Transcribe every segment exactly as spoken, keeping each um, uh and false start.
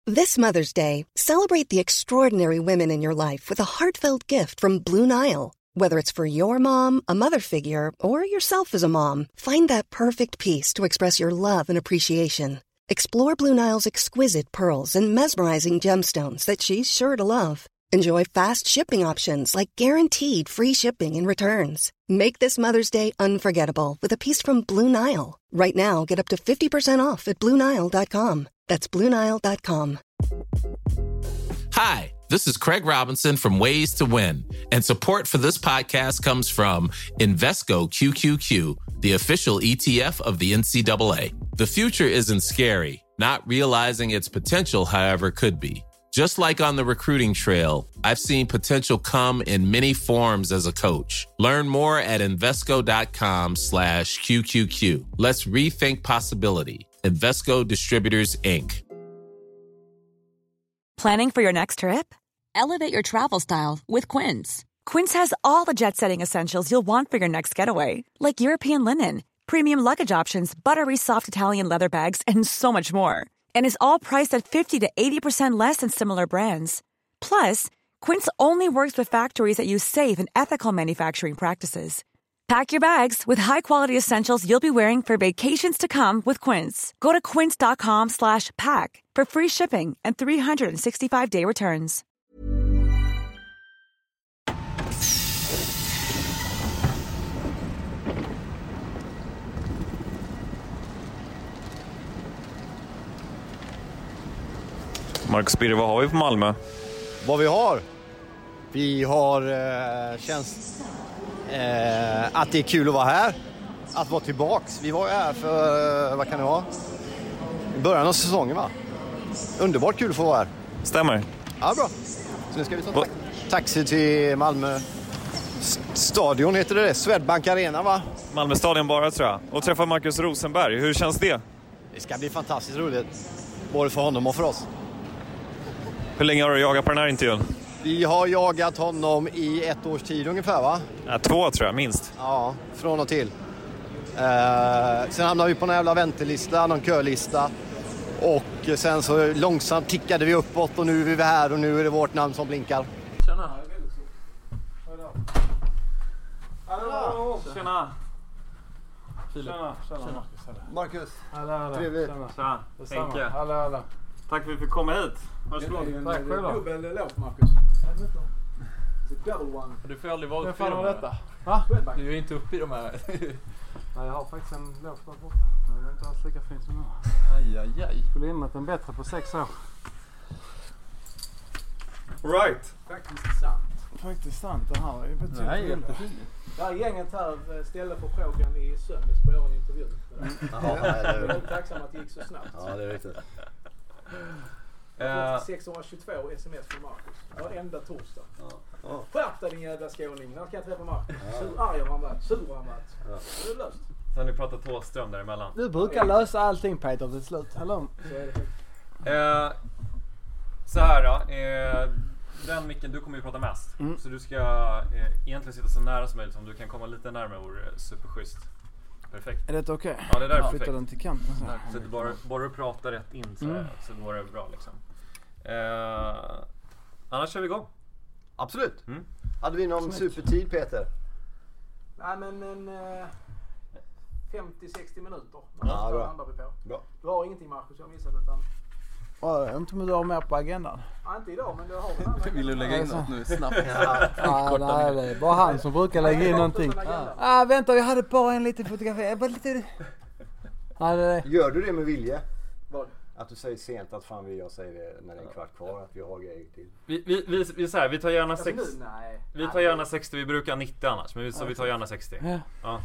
This Mother's Day, celebrate the extraordinary women in your life with a heartfelt gift from Blue Nile. Whether it's for your mom, a mother figure, or yourself as a mom, find that perfect piece to express your love and appreciation. Explore Blue Nile's exquisite pearls and mesmerizing gemstones that she's sure to love. Enjoy fast shipping options like guaranteed free shipping and returns. Make this Mother's Day unforgettable with a piece from Blue Nile. Right now, get up to fifty percent off at blue nile dot com. That's blue nile dot com. Hi, this is Craig Robinson from Ways to Win, and support for this podcast comes from Invesco Q Q Q, the official E T F of the N C double A. The future isn't scary. Not realizing its potential, however, could be. Just like on the recruiting trail, I've seen potential come in many forms as a coach. Learn more at Invesco.com slash QQQ. Let's rethink possibility. Invesco Distributors, Incorporated. Planning for your next trip? Elevate your travel style with Quince. Quince has all the jet-setting essentials you'll want for your next getaway, like European linen, premium luggage options, buttery soft Italian leather bags, and so much more. And is all priced at fifty to eighty percent less than similar brands. Plus, Quince only works with factories that use safe and ethical manufacturing practices. Pack your bags with high-quality essentials you'll be wearing for vacations to come with Quince. Go to quince.com slash pack for free shipping and three sixty-five day returns. Marcus Birre, vad har vi på Malmö? Vad vi har? Vi har eh, känns eh, att det är kul att vara här. Att vara tillbaks. Vi var ju här för, eh, vad kan det vara? I början av säsongen, va? Underbart kul att få vara här. Stämmer. Ja, bra. Så nu ska vi ta ta- taxi till Malmö stadion, heter det det? Swedbank Arena, va? Malmö stadion bara, tror jag. Och träffa Marcus Rosenberg. Hur känns det? Det ska bli fantastiskt roligt. Både för honom och för oss. Hur länge har du jagat på den här intervjun? Vi har jagat honom i ett års tid ungefär, va? Ja, två tror jag, minst. Ja, från och till. Eh, sen hamnade vi på en jävla väntelista, någon kölista. Och sen så långsamt tickade vi uppåt och nu är vi här och nu är det vårt namn som blinkar. Tjena. Hallå. Tjena. Filip. Tjena. Tjena. Marcus. Hallå, hallå. Trevligt. Tjena. Henke. Hallå, hallå. Tack för att vi fick komma hit. Varsågod. Tack själv. Dubbel låt, Marcus. Double one. Du får aldrig vara uppe i de här. detta. Va? Du är ju inte uppe i de här. Nej, jag har faktiskt en låt där borta. Det är inte alls lika fint som nu. Aj, aj, aj. Skulle innan den bättre på sex år. Right. Faktiskt sant. Faktiskt sant. Det här är ju betydligt. Nej, jättefint. Det här gänget här ställde förfrågan i söndags på en intervju. Jaha, det är Jag är tacksam att det gick så snabbt. Ja, det är riktigt. Jag har fått sexhundratjugotvå sms från Marcus. Varenda torsdag. Ja. Skärp dig din jävla skåning. När kan jag träffa Marcus? Sur arg har han varit. Sur har han varit. Ja. Det är löst. Sen har ni pratat Thåström däremellan. Du brukar lösa allting, Peter, till slut. Hallå. Så är det. Eh, så här då. Eh, den micken, du kommer ju prata mest. Mm. Så du ska eh, egentligen sitta så nära som möjligt. Om du kan komma lite närmare vore superschysst. Perfekt. Är det okej? Ja, det där är Flytta perfekt. den till kanten så här. Så att bara, bara du pratar rätt in så, Mm. så går det bra liksom. Eh, annars kör vi igång. Absolut. Mm. Hade vi någon supertid, Peter? Nej, men en eh, femtio sextio minuter. Ja, Så bra. landar vi på. Bra. Du har ingenting, Marcus, jag missade, utan... Ja, jag vet inte om du har mer på agendan. Ja, inte idag, men du har den andra. Vill du lägga in något nu snabbt? Ja, nej, det är bara han som brukar lägga in någonting. Ja, ah, vänta, jag hade bara en liten fotografi. Jag bara lite... Ja, det... Gör du det med vilje? Vad? Att du säger sent att fan vi jag säger det när det är en kvart kvar att vi har grejer till. Vi, vi, vi, vi, så här, vi tar gärna Alltså, sex, nu, nej. vi tar gärna sextio, vi brukar nittio annars. Men vi, så vi tar gärna sextio. Ja. Ja.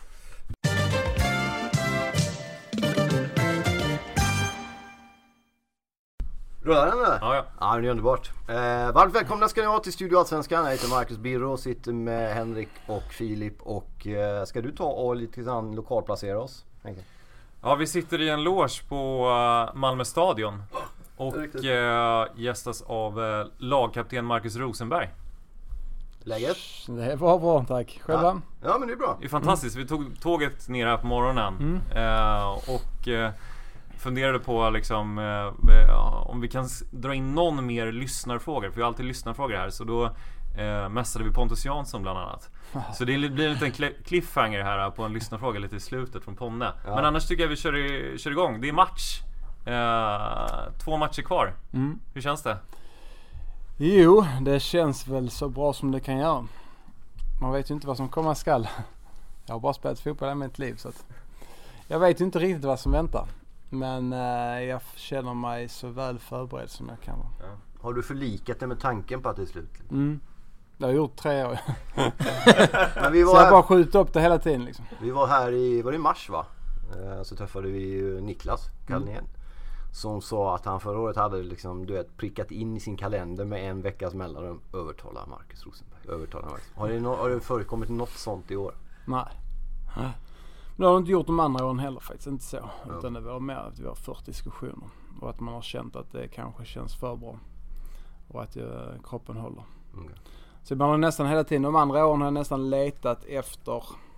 Rör den eller? Ja, ja. Ja, det är underbart. Eh, varmt välkomna ska ni ha till Studio Allsvenskan. Jag heter Marcus Birre och sitter med Henrik och Filip. Och eh, ska du ta och lite grann lokalplacera oss? Ja, vi sitter i en loge på uh, Malmö stadion. Och uh, gästas av uh, lagkapten Marcus Rosenberg. Läget? Det var bra, tack. Själva? Ja, ja men det är bra. Det är fantastiskt. Vi tog tåget ner här på morgonen. Mm. Uh, och uh, funderade på liksom, eh, om vi kan s- dra in någon mer lyssnarfrågor. För vi har alltid lyssnarfrågor här. Så då eh, mässade vi Pontus Jansson bland annat. Så det blir en liten cl- cliffhanger här på en lyssnarfråga lite i slutet från Ponne. Ja. Men annars tycker jag vi kör, i, kör igång. Det är match. Eh, två matcher kvar. Mm. Hur känns det? Jo, det känns väl så bra som det kan göra. Man vet ju inte vad som komma skall. Jag har bara spelat fotboll i mitt liv så att jag vet ju inte riktigt vad som väntar. Men eh, jag känner mig så väl förberedd som jag kan vara. Ja. Har du förlikat dig med tanken på att det är slut? Mm. Det har jag gjort tre år. Men vi var så jag här, bara skjutit upp det hela tiden liksom. vi var här i, var det i mars va? Eh, så träffade vi ju Niklas Kalnén. Mm. Som sa att han förra året hade liksom, du vet, prickat in i sin kalender med en veckas mellanrum övertala Marcus Rosenberg. Övertala Marcus. Har det, no- har det förekommit något sånt i år? Nej. Nej. Men det har inte gjort de andra åren heller faktiskt, inte så. Ja. Utan det var mer att vi har fört diskussioner. Och att man har känt att det kanske känns för bra. Och att uh, kroppen håller. Okay. Så man har nästan hela tiden, de andra åren har jag nästan letat efter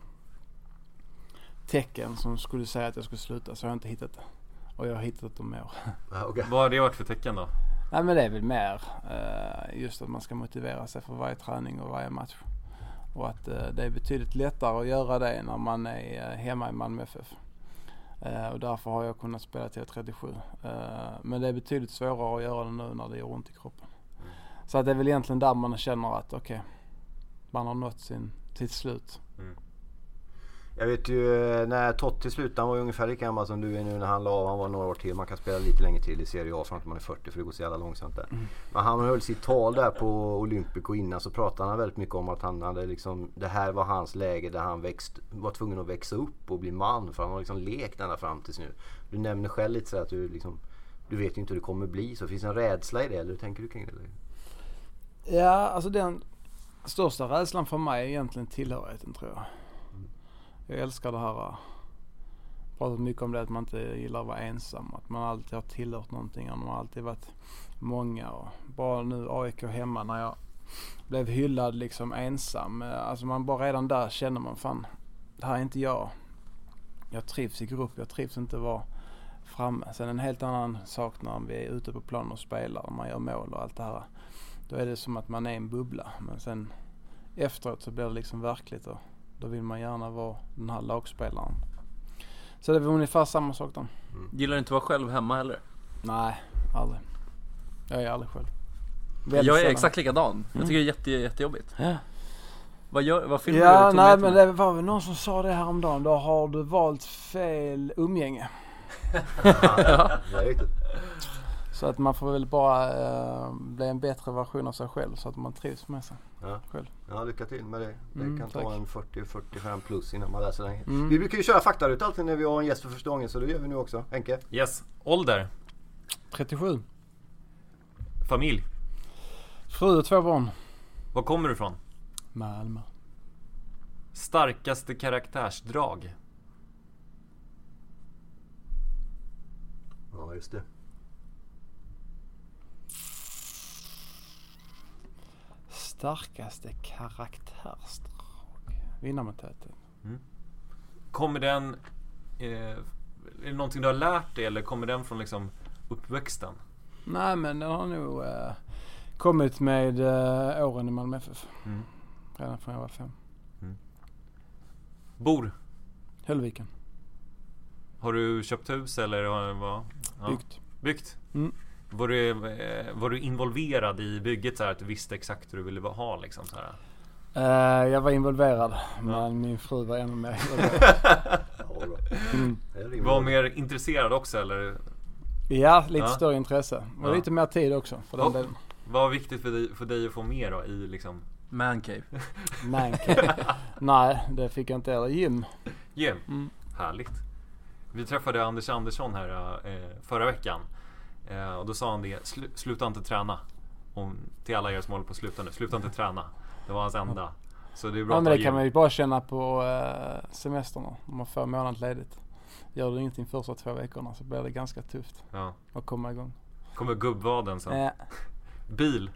tecken som skulle säga att jag skulle sluta. Så jag har inte hittat det. Och jag har hittat dem mer. Ja, okay. Vad har det varit för tecken då? Nej men det är väl mer uh, just att man ska motivera sig för varje träning och varje match. Och att uh, det är betydligt lättare att göra det när man är uh, hemma i Malmö F F. Uh, och därför har jag kunnat spela till trettiosju. Uh, men det är betydligt svårare att göra det nu när det gör ont i kroppen. Mm. Så att det är väl egentligen där man känner att okej, okay, man har nått sin, sitt slut. Mm. Jag vet ju när Totti slutade, han var ju ungefär lika gammal som du är nu när han la av. Han var några år till. Man kan spela lite längre till i Serie A fram till man är fyrtio för det går så jävla långsamt där. Mm. Men han höll sitt tal där på Olympico innan, så pratade han väldigt mycket om att han hade liksom, det här var hans läge där han växt, var tvungen att växa upp och bli man, för han har liksom lekt ända fram tills nu. Du nämner själv lite så att du liksom, du vet ju inte hur det kommer bli, så finns en rädsla i det, eller hur tänker du kring det? Eller? Ja, alltså den största rädslan för mig är egentligen tillhörigheten, tror jag. Jag älskar det här, jag pratar mycket om det, att man inte gillar att vara ensam, att man alltid har tillhört någonting, och man har alltid varit många, och bara nu A I K hemma när jag blev hyllad liksom ensam, alltså man bara redan där känner man fan, det här är inte jag, jag trivs i grupp, jag trivs inte att vara framme. Sen en helt annan sak när vi är ute på plan och spelar och man gör mål och allt det här, då är det som att man är en bubbla, men sen efteråt så blir det liksom verkligt, och då vill man gärna vara den här lagspelaren. Så det är väl ungefär samma sak då. Mm. Gillar du inte att vara själv hemma heller? Nej, aldrig. Jag är aldrig själv. Väldigt jag är sällan. Exakt likadan. Mm. Jag tycker det är jätte, jättejobbigt. Ja. Vad, gör, vad filmar ja, du? Nej, men det var väl någon som sa det här om dagen. Då har du valt fel umgänge. Ja, det är riktigt. Så att man får väl bara uh, bli en bättre version av sig själv, så att man trivs med sig ja. själv. Ja, lycka till med det. Det mm, kan tack. ta en fyrtio till fyrtiofem plus innan man läser länge. Mm. Vi brukar ju köra fakta ut alltid när vi har en gäst för första gången, så det gör vi nu också. Henke? Yes. Ålder? trettiosju. Familj? Fru och två barn. Var kommer du ifrån? Malmö. Starkaste karaktärsdrag? Ja, just det. Starkaste karaktärsdrag. Vinnarmentalitetet. Mm. Kommer den eh, är det någonting du har lärt dig, eller kommer den från liksom uppväxten? Nej, men den har nog eh, kommit med eh, åren i Malmö F F. Mm. Redan från jag var fem. Mm. Bor? Höllviken. Har du köpt hus eller vad? Ja. Byggt. Byggt? Mm. Var du, var du involverad i bygget så här att du visste exakt hur du ville ha liksom så här? Uh, jag var involverad, ja. Men min fru var ännu mer involverad. mm. Var mer intresserad också eller? Ja, lite ja. större intresse. Och ja. lite mer tid också för den delen. Vad var viktigt för dig, för dig att få mer då i liksom mancave? Mancave. Nej, det fick jag inte heller. Gym. Gym. Mm. Härligt. Vi träffade Anders Andersson här eh, förra veckan. Eh, och då sa han det, sl- sluta inte träna. Om, till alla er som håller på att sluta nu, sluta inte träna. Det var hans enda. Så det är bra. Ja, men det kan man ju bara känna på eh, semesterna. Om man får månad ledigt. Gör du ingenting första två veckorna så blir det ganska tufft ja. att komma igång. Kommer gubbvaden sen. Eh. Bil?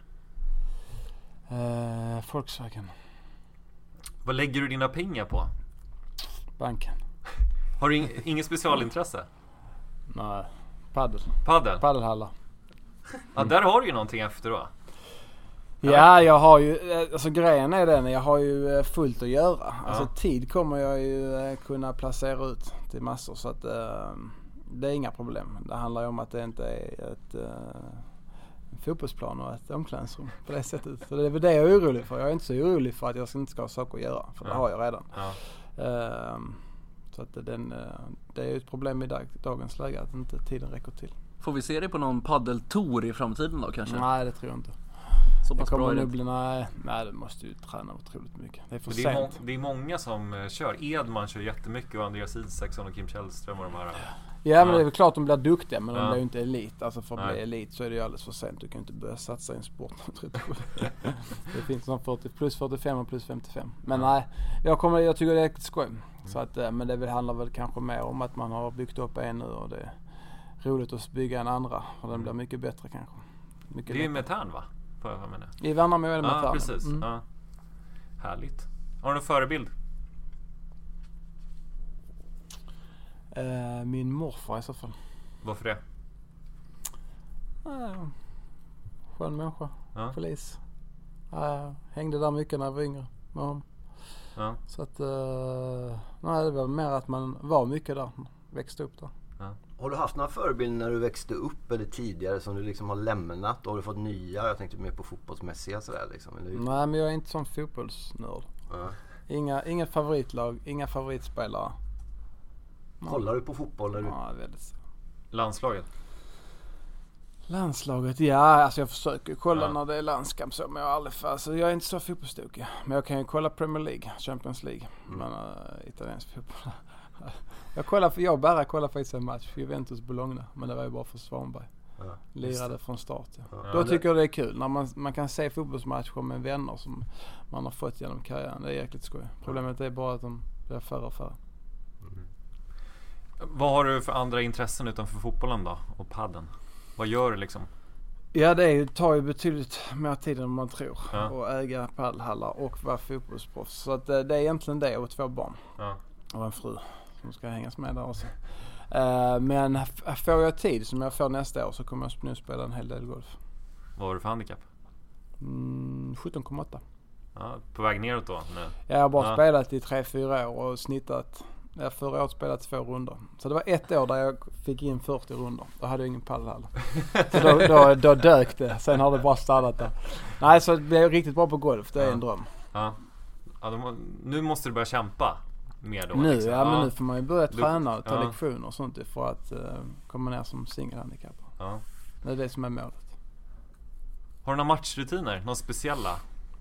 Eh, Volkswagen. Vad lägger du dina pengar på? Banken. Har du ing- inget specialintresse? Nej, paddel. Paddel? Paddelhallar. Ja, där har du ju någonting efter då. Ja, jag har ju, alltså grejen är den, jag har ju fullt att göra. Alltså Ja. tid kommer jag ju kunna placera ut till massor, så att uh, det är inga problem. Det handlar ju om att det inte är ett uh, fotbollsplan och ett omklädningsrum på det sättet. Så det är väl det jag är orolig för. Jag är inte så orolig för att jag inte ska ha saker att göra, för det Ja. har jag redan. Ja. Uh, så att den, uh, det är ju ett problem i dag, dagens läge att inte tiden räcker till. Får vi se dig på någon paddeltour i framtiden då kanske? Nej, det tror jag inte. Så pass Det bra kommer är det nog inte. bli, nej, nej, det måste ju träna otroligt mycket. Det är för Men det, är må- sent. det är många som eh, kör. Edman kör jättemycket och Andreas Isaksson och Kim Källström och de här. Ja, men det är väl klart de blir duktiga, men de Ja. blir ju inte elit. Alltså för att Nej. bli elit så är det ju alldeles för sent. Du kan ju inte börja satsa i en sport. Det finns som fyrtio, plus fyrtiofem och plus femtiofem. Men Ja. nej, jag, kommer, jag tycker det är riktigt skoj. Så att, men det handlar väl kanske mer om att man har byggt upp en nu och det är roligt att bygga en andra. Och den blir mycket bättre kanske. Mycket Det är ju lättare. Metern va? På, vad menar jag? I Värnamo är det med Ja, Tärnen. precis. Mm. Ja. Härligt. Har du någon förebild? Eh, min morfar i så fall. Varför det? Eh, skön människa. Ja. Polis. Eh, hängde där mycket när jag var yngre med honom. Ja. Så att, uh, nej, det var mer att man var mycket där, växte upp där. Ja. Har du haft några förebilder när du växte upp eller tidigare som du liksom har lämnat och har du fått nya? Jag tänkte mer på fotbollsmässiga sådär liksom. Eller? Nej, men jag är inte sån fotbollsnörd. Ja. Inga, inga favoritlag, inga favoritspelare. Kollar du på fotboll när du... Ja, väldigt. Landslaget? Landslaget, ja, alltså jag försöker kolla Ja. när det är landskamp så, men jag har aldrig, alltså jag är inte så fotbollstokig. Men jag kan ju kolla Premier League, Champions League, Mm. men uh, italiensk fotboll. jag kollar, för jag bara kollar faktiskt en match, Juventus Bologna, men det var ju bara för Svanberg. Ja. Lirade från start. Ja. Ja. Då Ja, tycker jag det är kul när man, man kan se fotbollsmatcher med vänner som man har fått genom karriären. Det är jäkligt skoj. Problemet är bara att de blir färre och färre. Vad har du för andra intressen utanför fotbollen då? Och padden? Vad gör du liksom? Ja, det är ju, tar ju betydligt mer tid än man tror. Ja. Och äga paddelhallar och vara fotbollsproffs. Så att det, det är egentligen det och två barn. Ja. Och en fru som ska hängas med där också. Uh, men f- får jag tid som jag får nästa år så kommer jag nu spela en hel del golf. Vad har du för handikapp? Mm, sjutton komma åtta. Ja, på väg neråt då? Nu. Jag har bara Ja. spelat i tre fyra år och snittat. Jag förra året spelat två runder. Så det var ett år där jag fick in fyrtio runder. Då hade jag ingen paddelhall. Så då, då, då dök det. Sen har det bara stannat där. Nej, så det är riktigt bra på golf. Det är Ja. en dröm. Ja. Ja, då, nu måste du börja kämpa mer då. Nu, liksom. ja, men nu får man ju börja Du- träna och ta ja. lektioner och sånt för att uh, komma ner som singelhandikappad. Ja. Det är det som är målet. Har du några matchrutiner? Några speciella?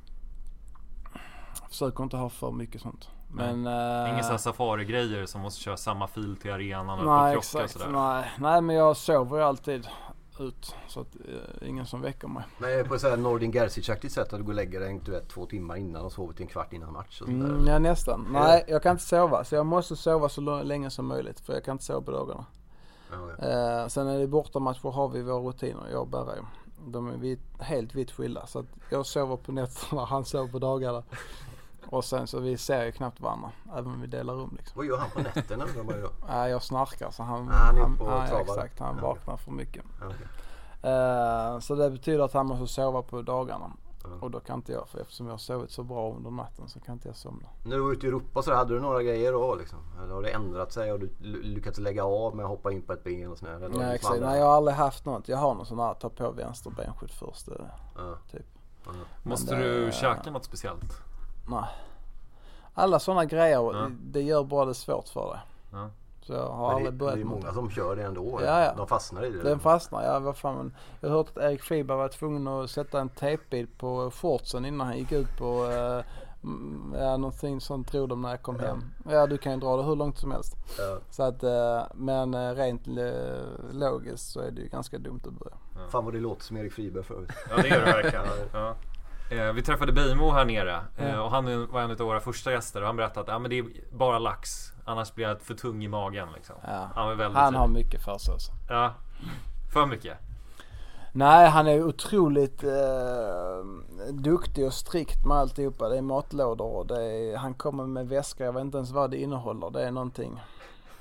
Jag försöker inte ha för mycket sånt. Nej. Men, uh, Inga så här safari-grejer som måste köra samma fil till arenan och nej, på krocka och exakt. sådär? Nej, nej, men jag sover ju alltid ut så att uh, ingen som väcker mig. Men på så här Nordin Gerzic-aktigt sätt att du går och lägger dig du vet, två timmar innan och sover till en kvart innan match och sådär. Mm, ja, nästan. Nej, jag kan inte sova. Så jag måste sova så l- länge som möjligt. För jag kan inte sova på dagarna. Ja, ja. Eh, sen är det bortamatcher har vi våra rutiner. Jag och Berra. De är vitt, helt vitt skilda. Så att jag sover på nätterna, han sover på dagarna. Och sen så vi ser ju knappt varandra. Även om vi delar rum liksom. Vad gör han på nätterna undrar man ju då? Nej, jag snarkar så han, Ah, han är han, uppe och ja, travar. exakt, han Ja, vaknar för mycket. Ja, okej. Eh, så det betyder att han måste sova på dagarna. Ja. Och då kan inte jag, för eftersom jag har sovit så bra under natten så kan inte jag somna. När du var ute i Europa så hade du några grejer då liksom? Eller har det ändrat sig och du l- lyckats lägga av med att hoppa in på ett ben och sådär? Eller har du Nej, liksom exakt. aldrig- Nej, jag har aldrig haft något. Jag har någon sån här, ta på vänster benskydd först. eh, Ja. Typ. Ja. Måste Men det- du käka något speciellt? Nej. Alla sådana grejer, Ja. det, det gör bara det svårt för dig. Ja. Så jag har Men aldrig det, börjat det är med många det. som kör det ändå. Ja, ja. De fastnar i det. Den fastnar, ja vad fan. Men jag har hört att Erik Friberg var tvungen att sätta en tejpbit på shortsen innan han gick ut på eh, mm, ja, någonting sånt tror de när jag kom hem. Ja, du kan ju dra det hur långt som helst. Ja. Så att, eh, men eh, rent eh, logiskt så är det ju ganska dumt att börja. Fan vad det låter som Erik Friberg förut. Ja, det gör det verkligen. Ja. Eh, vi träffade Beijmo här nere eh, Ja. och han var en av våra första gäster och han berättade att ja, men det är bara lax, annars blir jag för tung i magen liksom. Ja. Han var väldigt Han har tydlig. mycket för sig alltså. Ja, för mycket. Nej, han är otroligt eh, duktig och strikt med alltihopa. Det är matlådor och det är, han kommer med väskor. Jag vet inte ens vad det innehåller. Det är någonting.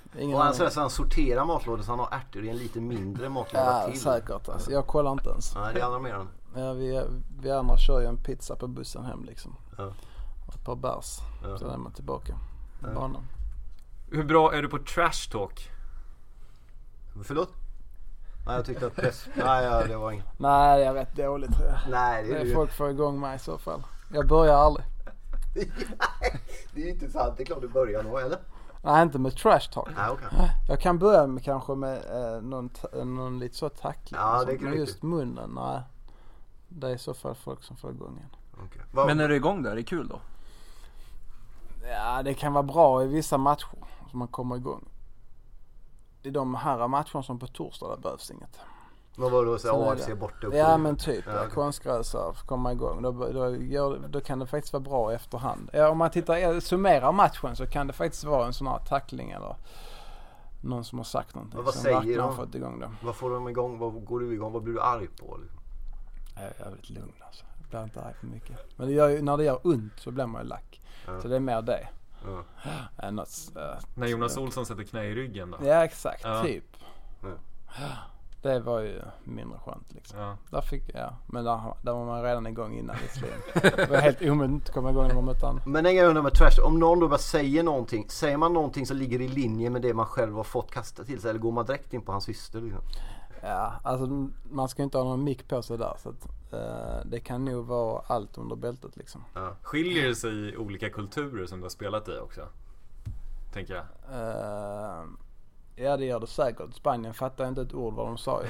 Ingen och han aning. säger så han sorterar matlådor så han har ärtor i en lite mindre matlåda Ja, till. säkert alltså. Jag kollar inte ens. Nej, det är andra mer än. Ja, vi, vi andra kör ju en pizza på bussen hem liksom. Ja. Och ett par bärs. Ja. Så är man tillbaka på Ja. banan. Hur bra är du på trash talk? Förlåt? Nej, jag tyckte att press... Nej, ja, det var inget. Nej, det är rätt dåligt tror jag. Nej, det är Det är ju... folk får igång mig i så fall. Jag börjar aldrig. Det är ju inte sant. Det är klart du börjar nog, eller? Nej, inte med trash talk. Nej, okej. Jag kan börja med kanske med eh, någon, ta- någon lite så tackling. Ja, och det sånt. kan Men du just munnen, nej. Det är i så fall folk som får igång igen. Okej. Vad- Men är du igång där? Det är kul då? Ja, det kan vara bra i vissa matcher som man kommer igång. I de här matcherna som på torsdag, där behövs inget. Vad var det då? Så Sen är A F C det- borta upp Ja och- men typ, Ja, ja, okej. konstgräsar komma igång. Då, då, gör, då kan det faktiskt vara bra i efterhand. Ja, om man tittar, summerar matchen så kan det faktiskt vara en sån här tackling eller någon som har sagt någonting. Men vad som säger verkligen har de? fått igång det. Vad får de igång? Vad går du igång? Vad blir du arg på? Liksom? Jag är jävligt lugn alltså. Jag blir inte arg för mycket. Men det gör, ju- när det gör ont så blir man ju lack. Ja. Så det är mer det. Ja. Än något, äh, När Jonas Olsson sätter knä i ryggen då? Ja exakt, Ja. typ. Ja. Det var ju mindre skönt liksom. Ja. Där fick, ja. Men där, där var man redan igång innan visserligen. Det var helt omöjligt att komma igång när man mötte andra. Men en grej jag undrar med trash, om någon då bara säger någonting, säger man någonting som ligger i linje med det man själv har fått kasta till sig, eller går man direkt in på hans syster liksom? Ja, alltså man ska inte ha någon mick på sig där så att eh, det kan nog vara allt under bältet liksom. Ja. Skiljer det sig i olika kulturer som du har spelat i också? Tänker jag. Eh, ja det gör det säkert. Spanien fattar inte ett ord vad de sa ju.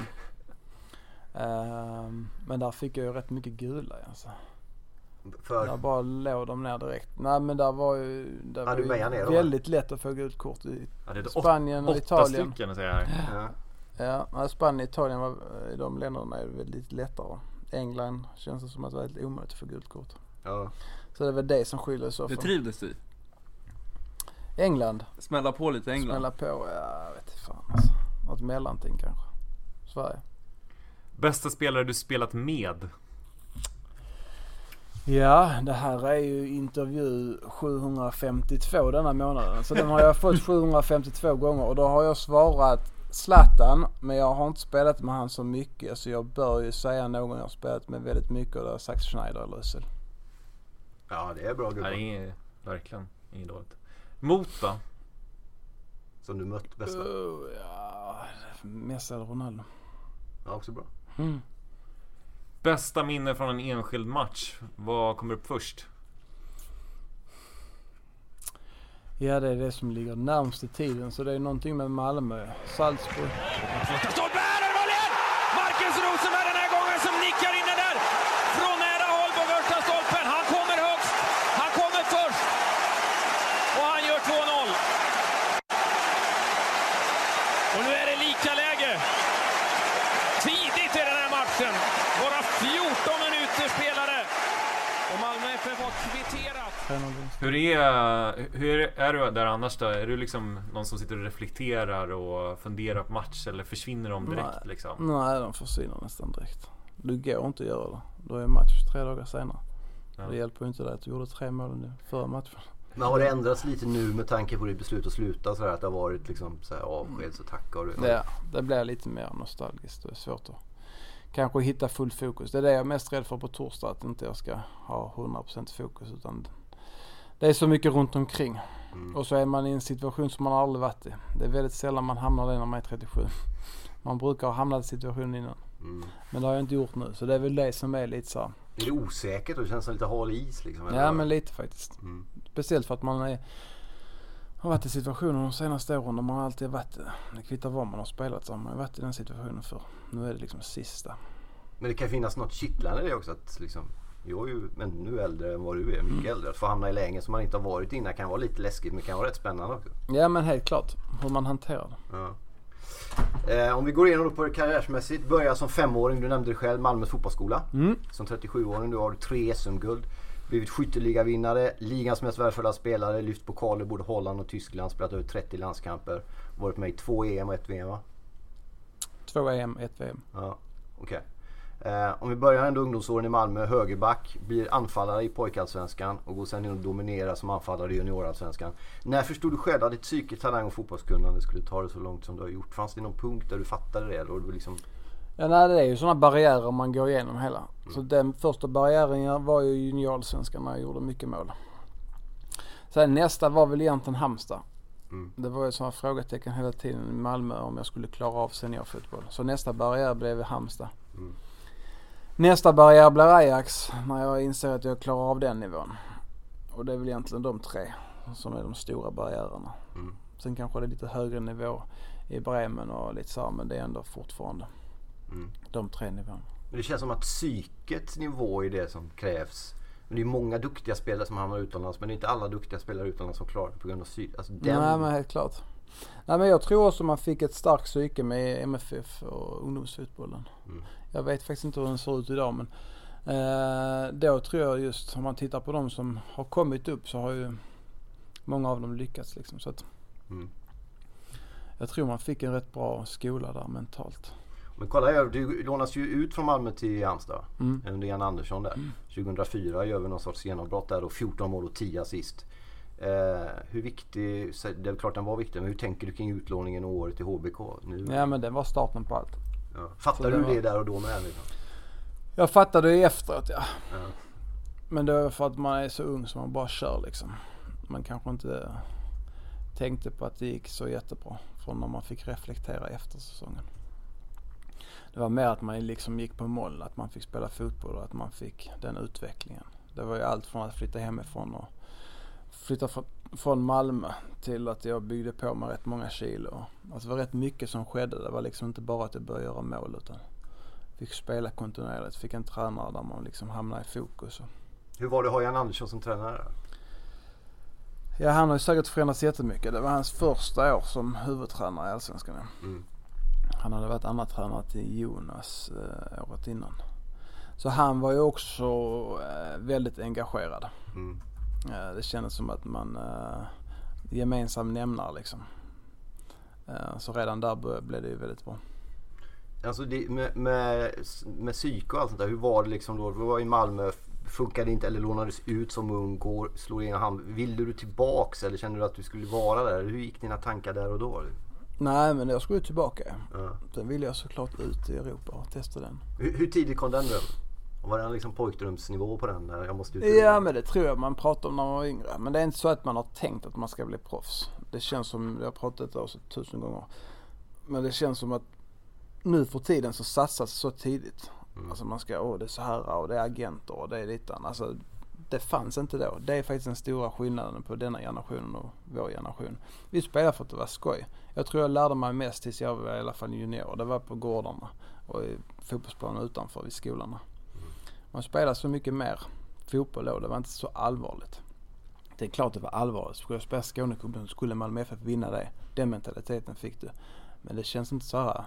Eh, men där fick jag ju rätt mycket gula alltså. För, Där bara låg de ner direkt. Nej men där var ju, där Ja, var du ju mejar ner dem, väldigt lätt att få gult kort i Ja, det är Spanien och åtta Italien. stycken säger jag här. ja. Ja, nej, Spanien och Italien var, i de länderna är det väldigt lättare. England känns det som att det var väldigt omöjligt för gult kort. Ja. Så det är väl det som skiljer i så Det fall. trivdes du? England. Smälla på lite England? Smälla på, ja, jag vet inte fan alltså. Något mellanting kanske. Sverige. Bästa spelare du spelat med? Ja, det här är ju intervju sjuhundrafemtiotvå denna månaden. Så den har jag fått sjuhundrafemtiotvå gånger och då har jag svarat Zlatan, men jag har inte spelat med han så mycket så jag bör ju säga någon jag har spelat med väldigt mycket och det har sagt Schneider eller Özil. Ja, det är bra Nej, gubbar. det är verkligen inget dåligt. Mot då? Som du mött bästa. Uh, ja, Messi eller Ronaldo. Ja, också bra. Mm. Bästa minne från en enskild match? Vad kommer upp först? Ja, det är det som ligger närmast i tiden. Så det är någonting med Malmö. Salzburg. Första stolpen, här är det mål igen! Marcus Rosenberg den här gången som nickar in den där från nära håll på första stolpen. Han kommer högst, han kommer först och han gör två noll. Och nu är det lika läge. Tidigt i den här matchen. Bara fjorton minuter spelare. Och Malmö F F har kvitterat. Hur är, hur är du där annars då? Är du liksom någon som sitter och reflekterar och funderar på match eller försvinner de direkt Nej. liksom? Nej, de försvinner nästan direkt. Du går inte att göra det. Då är match tre dagar senare. Ja. Det hjälper ju inte dig att du gjorde tre mål nu förra matchen. Men har det ändrats lite nu med tanke på ditt beslut att sluta så här, att det har varit liksom så här avskeds och tack och du? Ja, det blir lite mer nostalgiskt. Det är svårt att kanske hitta full fokus. Det är det jag är mest rädd för på torsdag. Att inte jag ska ha hundra procent fokus. Utan det är så mycket runt omkring. Mm. Och så är man i en situation som man aldrig varit i. Det är väldigt sällan man hamnar där när man är trettiosju. Man brukar ha hamnat i situationen innan. Mm. Men det har jag inte gjort nu. Så det är väl det som är lite så. Är det osäkert och det känns som lite hal is liksom? eller Ja, vad? men lite faktiskt. Mm. Speciellt för att man är, har varit i situationen de senaste åren där man alltid har varit, det kvittar vad man har spelat så har man varit i den situationen för. Nu är det liksom sista. Men det kan finnas något kittlande i det också att liksom, jag är ju ännu äldre än vad du är, mycket Mm. äldre. Att få hamna i lägen som man inte har varit innan kan vara lite läskigt men kan vara rätt spännande också. Ja men helt klart, hur man hanterar det. Ja. Eh, om vi går igenom på det karriärsmässigt, börjar som femåring, du nämnde det själv, Malmös fotbollsskola. Mm. Som trettiosjuåring, du har tre S M-guld. Blivit skytteligavinnare, ligans mest värdefulla spelare, lyft pokaler både Holland och Tyskland, spelat över trettio landskamper. Varit med i två E M och ett V M va? Två E M, ett V M. Ja, okej. Eh, om vi börjar ändå ungdomsåren i Malmö, högerback, blir anfallare i pojkallsvenskan och går sen in och dominerar som anfallare i juniorallsvenskan. När förstod du själv att ditt psyke, talang och fotbollskunnande skulle ta det så långt som du har gjort? Fanns det någon punkt där du fattade det? Eller du liksom... Ja, nej, det är ju sådana barriärer man går igenom hela. Mm. Så den första barriären var ju juniorallsvenskan när jag gjorde mycket mål. Sen nästa var väl egentligen Halmstad. Mm. Det var ju sådana frågetecken hela tiden i Malmö om jag skulle klara av seniorfotboll. Så nästa barriär blev Halmstad. Mm. Nästa barriär blir Ajax när jag inser att jag klarar av den nivån. Och det är väl egentligen de tre som är de stora barriärerna. Mm. Sen kanske det är lite högre nivå i Bremen och lite så, men det är ändå fortfarande mm. de tre nivåerna. Men det känns som att psykets nivå är det som krävs. Men det är många duktiga spelare som hamnar utomlands, men det är inte alla duktiga spelare utomlands som klarar det på grund av psyk. Alltså den... Nej, men helt klart. Nej, men jag tror också man fick ett starkt psyke med M F F och ungdomsfotbollen. Mm. Jag vet faktiskt inte hur den ser ut idag, men eh, då tror jag just om man tittar på de som har kommit upp så har ju många av dem lyckats liksom. Så att mm. jag tror man fick en rätt bra skola där mentalt. Men kolla, du lånas ju ut från Malmö till Halmstad mm. under Jan Andersson där. Mm. tjugohundrafyra gör vi någon sorts genombrott där och fjorton mål och tio assist. Eh, hur viktig, det är klart den var viktig, men hur tänker du kring utlåningen och året i H B K nu? Ja, men det var starten på allt. Ja. Fattar du det, var... det där och då med? Liksom? Jag fattade det efteråt, ja. ja. Men det var för att man är så ung som man bara kör liksom. Man kanske inte tänkte på att det gick så jättebra från när man fick reflektera efter säsongen. Det var mer att man liksom gick på mål, att man fick spela fotboll och att man fick den utvecklingen. Det var ju allt från att flytta hemifrån och flytta från Malmö till att jag byggde på med rätt många kilo. Alltså det var rätt mycket som skedde. Det var liksom inte bara att jag började göra mål, utan fick spela kontinuerligt. Fick en tränare där man liksom hamnade i fokus. Hur var det att ha Jan Andersson som tränare? Ja, han har ju säkert förändrats jättemycket. Det var hans första år som huvudtränare i Allsvenskan. Mm. Han hade varit andra tränare till Jonas eh, året innan. Så han var ju också eh, väldigt engagerad. Mm. Eh, det kändes som att man eh, gemensam nämnare liksom. Eh, så redan där blev det ju väldigt bra. Alltså det, med, med, med psyk och allt sånt där, hur var det liksom då? Du var i Malmö, funkade inte eller lånades ut som ung, går, slår in hand. Ville du tillbaks eller kände du att du skulle vara där? Hur gick dina tankar där och då? Nej, men jag skulle tillbaka. Ja. Sen ville jag såklart ut i Europa och testa den. Hur, hur tidigt kom den drömmen? Var det en liksom pojkdrömsnivå på den? Där jag måste ut ja, men det tror jag man pratar om när man var yngre. Men det är inte så att man har tänkt att man ska bli proffs. Det känns som, jag har pratat om det tusen gånger. Men det känns som att nu för tiden så satsas så tidigt. Mm. Alltså man ska, åh det är så här och det är agenter och det är lite alltså det fanns inte då. Det är faktiskt den stora skillnaden på denna generationen och vår generation. Vi spelade för att det var skoj. Jag tror jag lärde mig mest tills jag var i alla fall junior. Det var på gårdarna och i fotbollsplanen utanför vid skolorna. Man spelade så mycket mer fotboll då. Det var inte så allvarligt. Det är klart det var allvarligt. Skulle jag spela Skånecupen så skulle Malmö F F vinna det. Den mentaliteten fick du. Men det känns inte så här.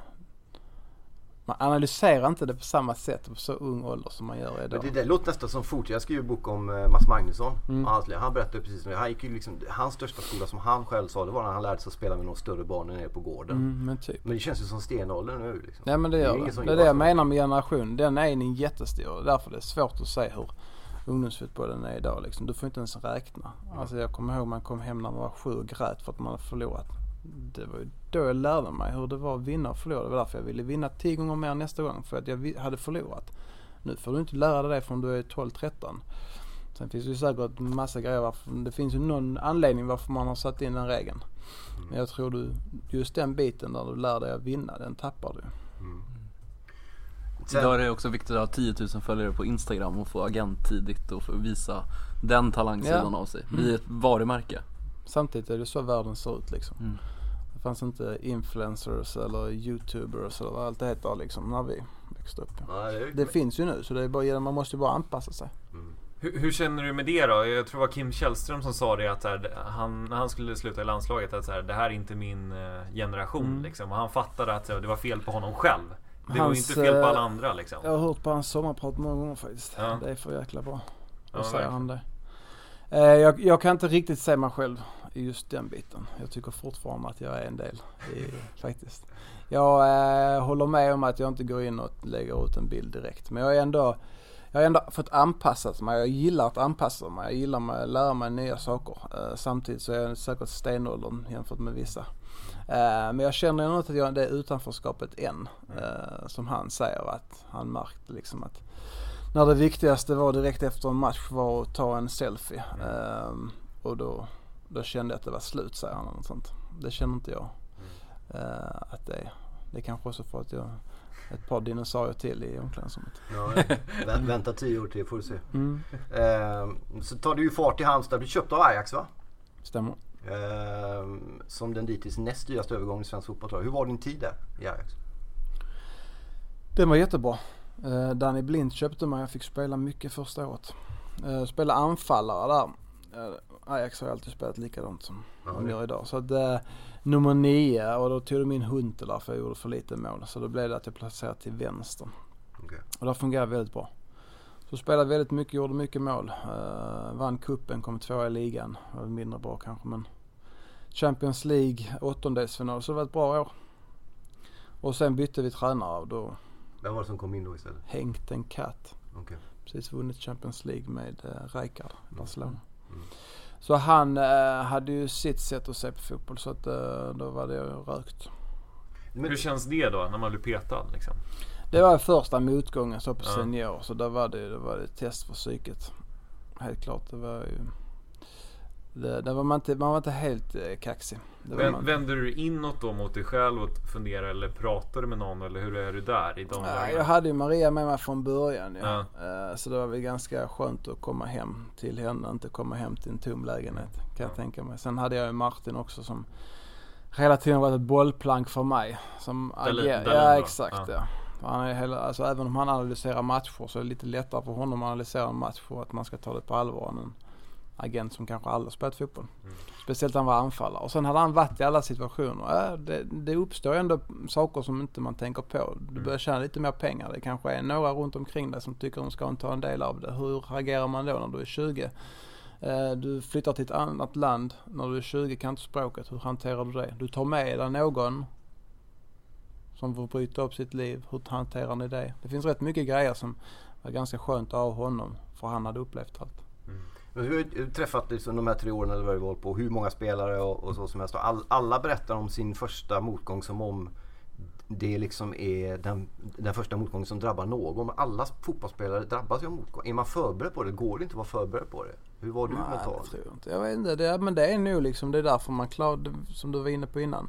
Man analyserar inte det på samma sätt på så ung ålder som man gör idag. Det, det låter nästan som fort. Jag skrev en bok om uh, Mats Magnusson. Mm. Han, han berättade precis som det. Han gick ju liksom, hans största skola som han själv sa, det var när han lärde sig att spela med några större barn nere på gården. Mm, men, typ. men det känns ju som stenålder nu. Liksom. Ja, men det gör det. Det, det är det jag menar med generation. Den är en jättestor. Därför är det svårt att säga hur ungdomsfotbollen är idag. Liksom. Du får inte ens räkna. Mm. Alltså, jag kommer ihåg man kom hem när man var sju och grät för att man hade förlorat. Det var ju då jag lärde mig hur det var att vinna och förlora. Det var därför jag ville vinna tio gånger mer nästa gång. För att jag hade förlorat. Nu får du inte lära dig det från du är tolv tretton. Sen finns det ju säkert en massa grejer. Varför, det finns ju någon anledning varför man har satt in den regeln. Mm. Men jag tror du, just den biten där du lär dig att vinna, den tappar du. Mm. Sen, idag är det också viktigt att ha tio tusen följare på Instagram och få agent tidigt och få visa den talangsidan ja. av sig. Bli mm. ett varumärke. Samtidigt är det så världen ser ut liksom. Mm. Det fanns inte influencers eller youtubers eller allt det heter liksom när vi växte upp. Ja, det, det finns ju nu så det är bara, man måste ju bara anpassa sig. Mm. Hur, hur känner du med det då? Jag tror det var Kim Källström som sa det att här, han, när han skulle sluta i landslaget att så här, det här är inte min uh, generation mm. liksom. Och han fattade att uh, det var fel på honom själv. Det hans, var inte fel på alla andra liksom. Jag har hört på hans sommarprat många gånger faktiskt. Ja. Det är för jäkla bra. Då ja, säger han det. Jag, jag kan inte riktigt se mig själv i just den biten. Jag tycker fortfarande att jag är en del i, faktiskt. Jag eh, håller med om att jag inte går in och lägger ut en bild direkt. Men jag är ändå, jag har ändå fått anpassa mig. Jag gillar att anpassa mig. Jag gillar att lära mig nya saker. Eh, samtidigt så är jag säkert stenåldern jämfört med vissa. Eh, men jag känner nog att jag det är utanförskapet än. Eh, som han säger att han märkte liksom att när det viktigaste var direkt efter en match var att ta en selfie. Eh, och då, då kände jag att det var slut, säger han. Och sånt. Det känner inte jag. Eh, att det är. Det är kanske också för att jag ett par dinosaurier till i omklädningsrummet. Ja, vä- vänta tio år till får du se. Mm. Eh, så tar du ju fart i Halmstad. Du köpte av Ajax, va? Stämmer. Eh, som den dittills näst dyraste övergången i svensk fotboll. Hur var din tid där i Ajax? Det var jättebra. Eh, Danny Blind köpte mig. Jag fick spela mycket första året. Eh, spela anfallare där. Eh, Ajax har alltid spelat likadant som ja, de gör idag. Så att, eh, nummer nio, och då tog de min hund där för jag gjorde för lite mål. Så då blev det att jag placerade till vänster. Okay. Och det fungerade väldigt bra. Så spelade väldigt mycket, gjorde mycket mål. Uh, vann kuppen, kom två i ligan. Det var mindre bra kanske, men Champions League, åttondelsfinal, så det var ett bra år. Och sen bytte vi tränare och då... Vem var det som kom in då istället? Henk den Katt. Okay. Precis vunnit Champions League med uh, Rijkaard i Barcelona. Mm. Mm. Så han uh, hade ju sitt sätt att se på fotboll, så att uh, då var det rökt. Men hur känns det då när man blir petad liksom? Det var första motgången så på ja. senior, så då var det, då var det test för psyket. Helt klart, det var ju... Det, det var man, inte, man var inte helt eh, kaxig. Vänd, vänder du inåt då mot dig själv och funderar eller pratar du med någon, eller hur är du där i de ja, jag hade ju Maria med mig från början. Ja. Ja. Uh, så det var väl ganska skönt att komma hem till henne, inte komma hem till en tom lägenhet, kan ja. jag tänka mig. Sen hade jag ju Martin också som hela tiden varit ett bollplank för mig. Som ager- ja, exakt. Ja. Ja. Han är hela, alltså, även om han analyserar matcher så är det lite lättare för honom att analysera en match för att man ska ta det på allvar än en agent som kanske aldrig spelat fotboll. Mm. Speciellt han var anfallare. Och sen hade han varit i alla situationer. Ja, det, det uppstår ändå saker som inte man tänker på. Du börjar tjäna lite mer pengar. Det kanske är några runt omkring dig som tycker att de ska ta en del av det. Hur agerar man då när du är tjugo? Du flyttar till ett annat land. När du är tjugo kan inte språket. Hur hanterar du det? Du tar med dig någon som får bryta upp sitt liv. Hur hanterar ni det? Det finns rätt mycket grejer som var ganska skönt av honom. För han hade upplevt allt. Mm. Men hur har du träffat liksom de här tre åren eller vad det var på? Hur många spelare och, och så som helst. All, alla berättar om sin första motgång som om det liksom är den, den första motgången som drabbar någon. Men alla fotbollsspelare drabbas ju av motgång. Är man förberedd på det? Går det inte att vara förberedd på det? Hur var du mentalt? Nej, det tror jag inte. Jag vet inte. Det, men det är nog liksom, det är därför man klarar, som du var inne på innan.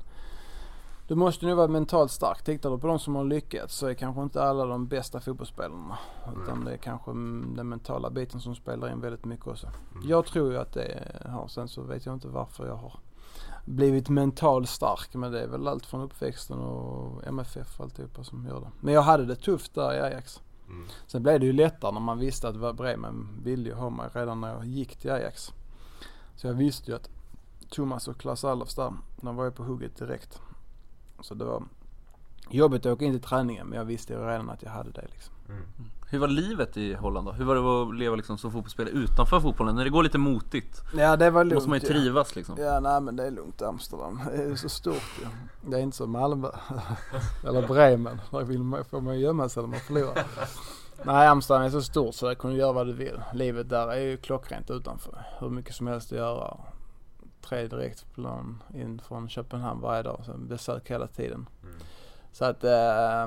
Du måste nu vara mentalt stark. Tittar du på de som har lyckats så är kanske inte alla de bästa fotbollsspelarna. Mm. Utan det är kanske den mentala biten som spelar in väldigt mycket också. Mm. Jag tror ju att det har. Sen så vet jag inte varför jag har blivit mentalt stark. Men det är väl allt från uppväxten och M F F och alltihopa som gör det. Men jag hade det tufft där i Ajax. Mm. Sen blev det ju lättare när man visste att Werder Bremen ville ju ha mig redan när jag gick till Ajax. Så jag visste ju att Thomas och Klaas Allofs där, de var ju på hugget direkt. Så det var jobbigt att åka in till träningen, men jag visste ju redan att jag hade det liksom. Mm. Hur var livet i Holland då? Hur var det att leva liksom som fotbollsspelare utanför fotbollen? När det går lite motigt. Ja, det var lugnt. Måste man ju trivas ja. liksom. Ja, nej men det är lugnt i Amsterdam. Det är så stort ju. Det är inte som Malmö. Eller Bremen. Där vill man, får man gömma sig när man förlorar. Nej, Amsterdam är så stort så där kan du göra vad du vill. Livet där är ju klockrent utanför. Hur mycket som helst att göra. Tre direktplan in från Köpenhamn varje dag. Så besök hela tiden. Mm. Så att äh,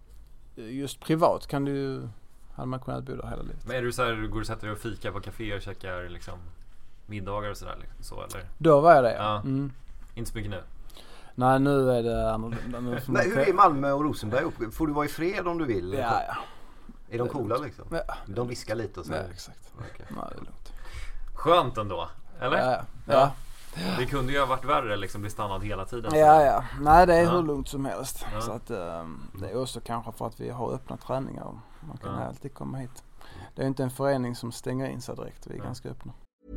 just privat kan du hade man kunnat bo där hela livet. Men är du så här, du går och sätter dig och fika på kaféer och käkar liksom middagar och sådär liksom, så eller? Då var jag det, ja. Mm. Inte så mycket nu? Nej, nu är det annorlunda. Men hur är Malmö och Rosenberg? Får du vara i fred om du vill? Ja, ja. Är de coola liksom? Ja. De viskar lite och så. Ja, exakt. Okay. Nej, det är lugnt. Skönt ändå, eller? Ja, ja. ja. Det kunde ju ha varit värre liksom, bli stannad hela tiden. Ja, ja. Nej, det är ja. hur lugnt som helst. Ja. Så att um, det är också kanske för att vi har öppna träningar. Man kan ja. alltid komma hit. Det är inte en förening som stänger in sig direkt. Vi är ja. ganska öppna.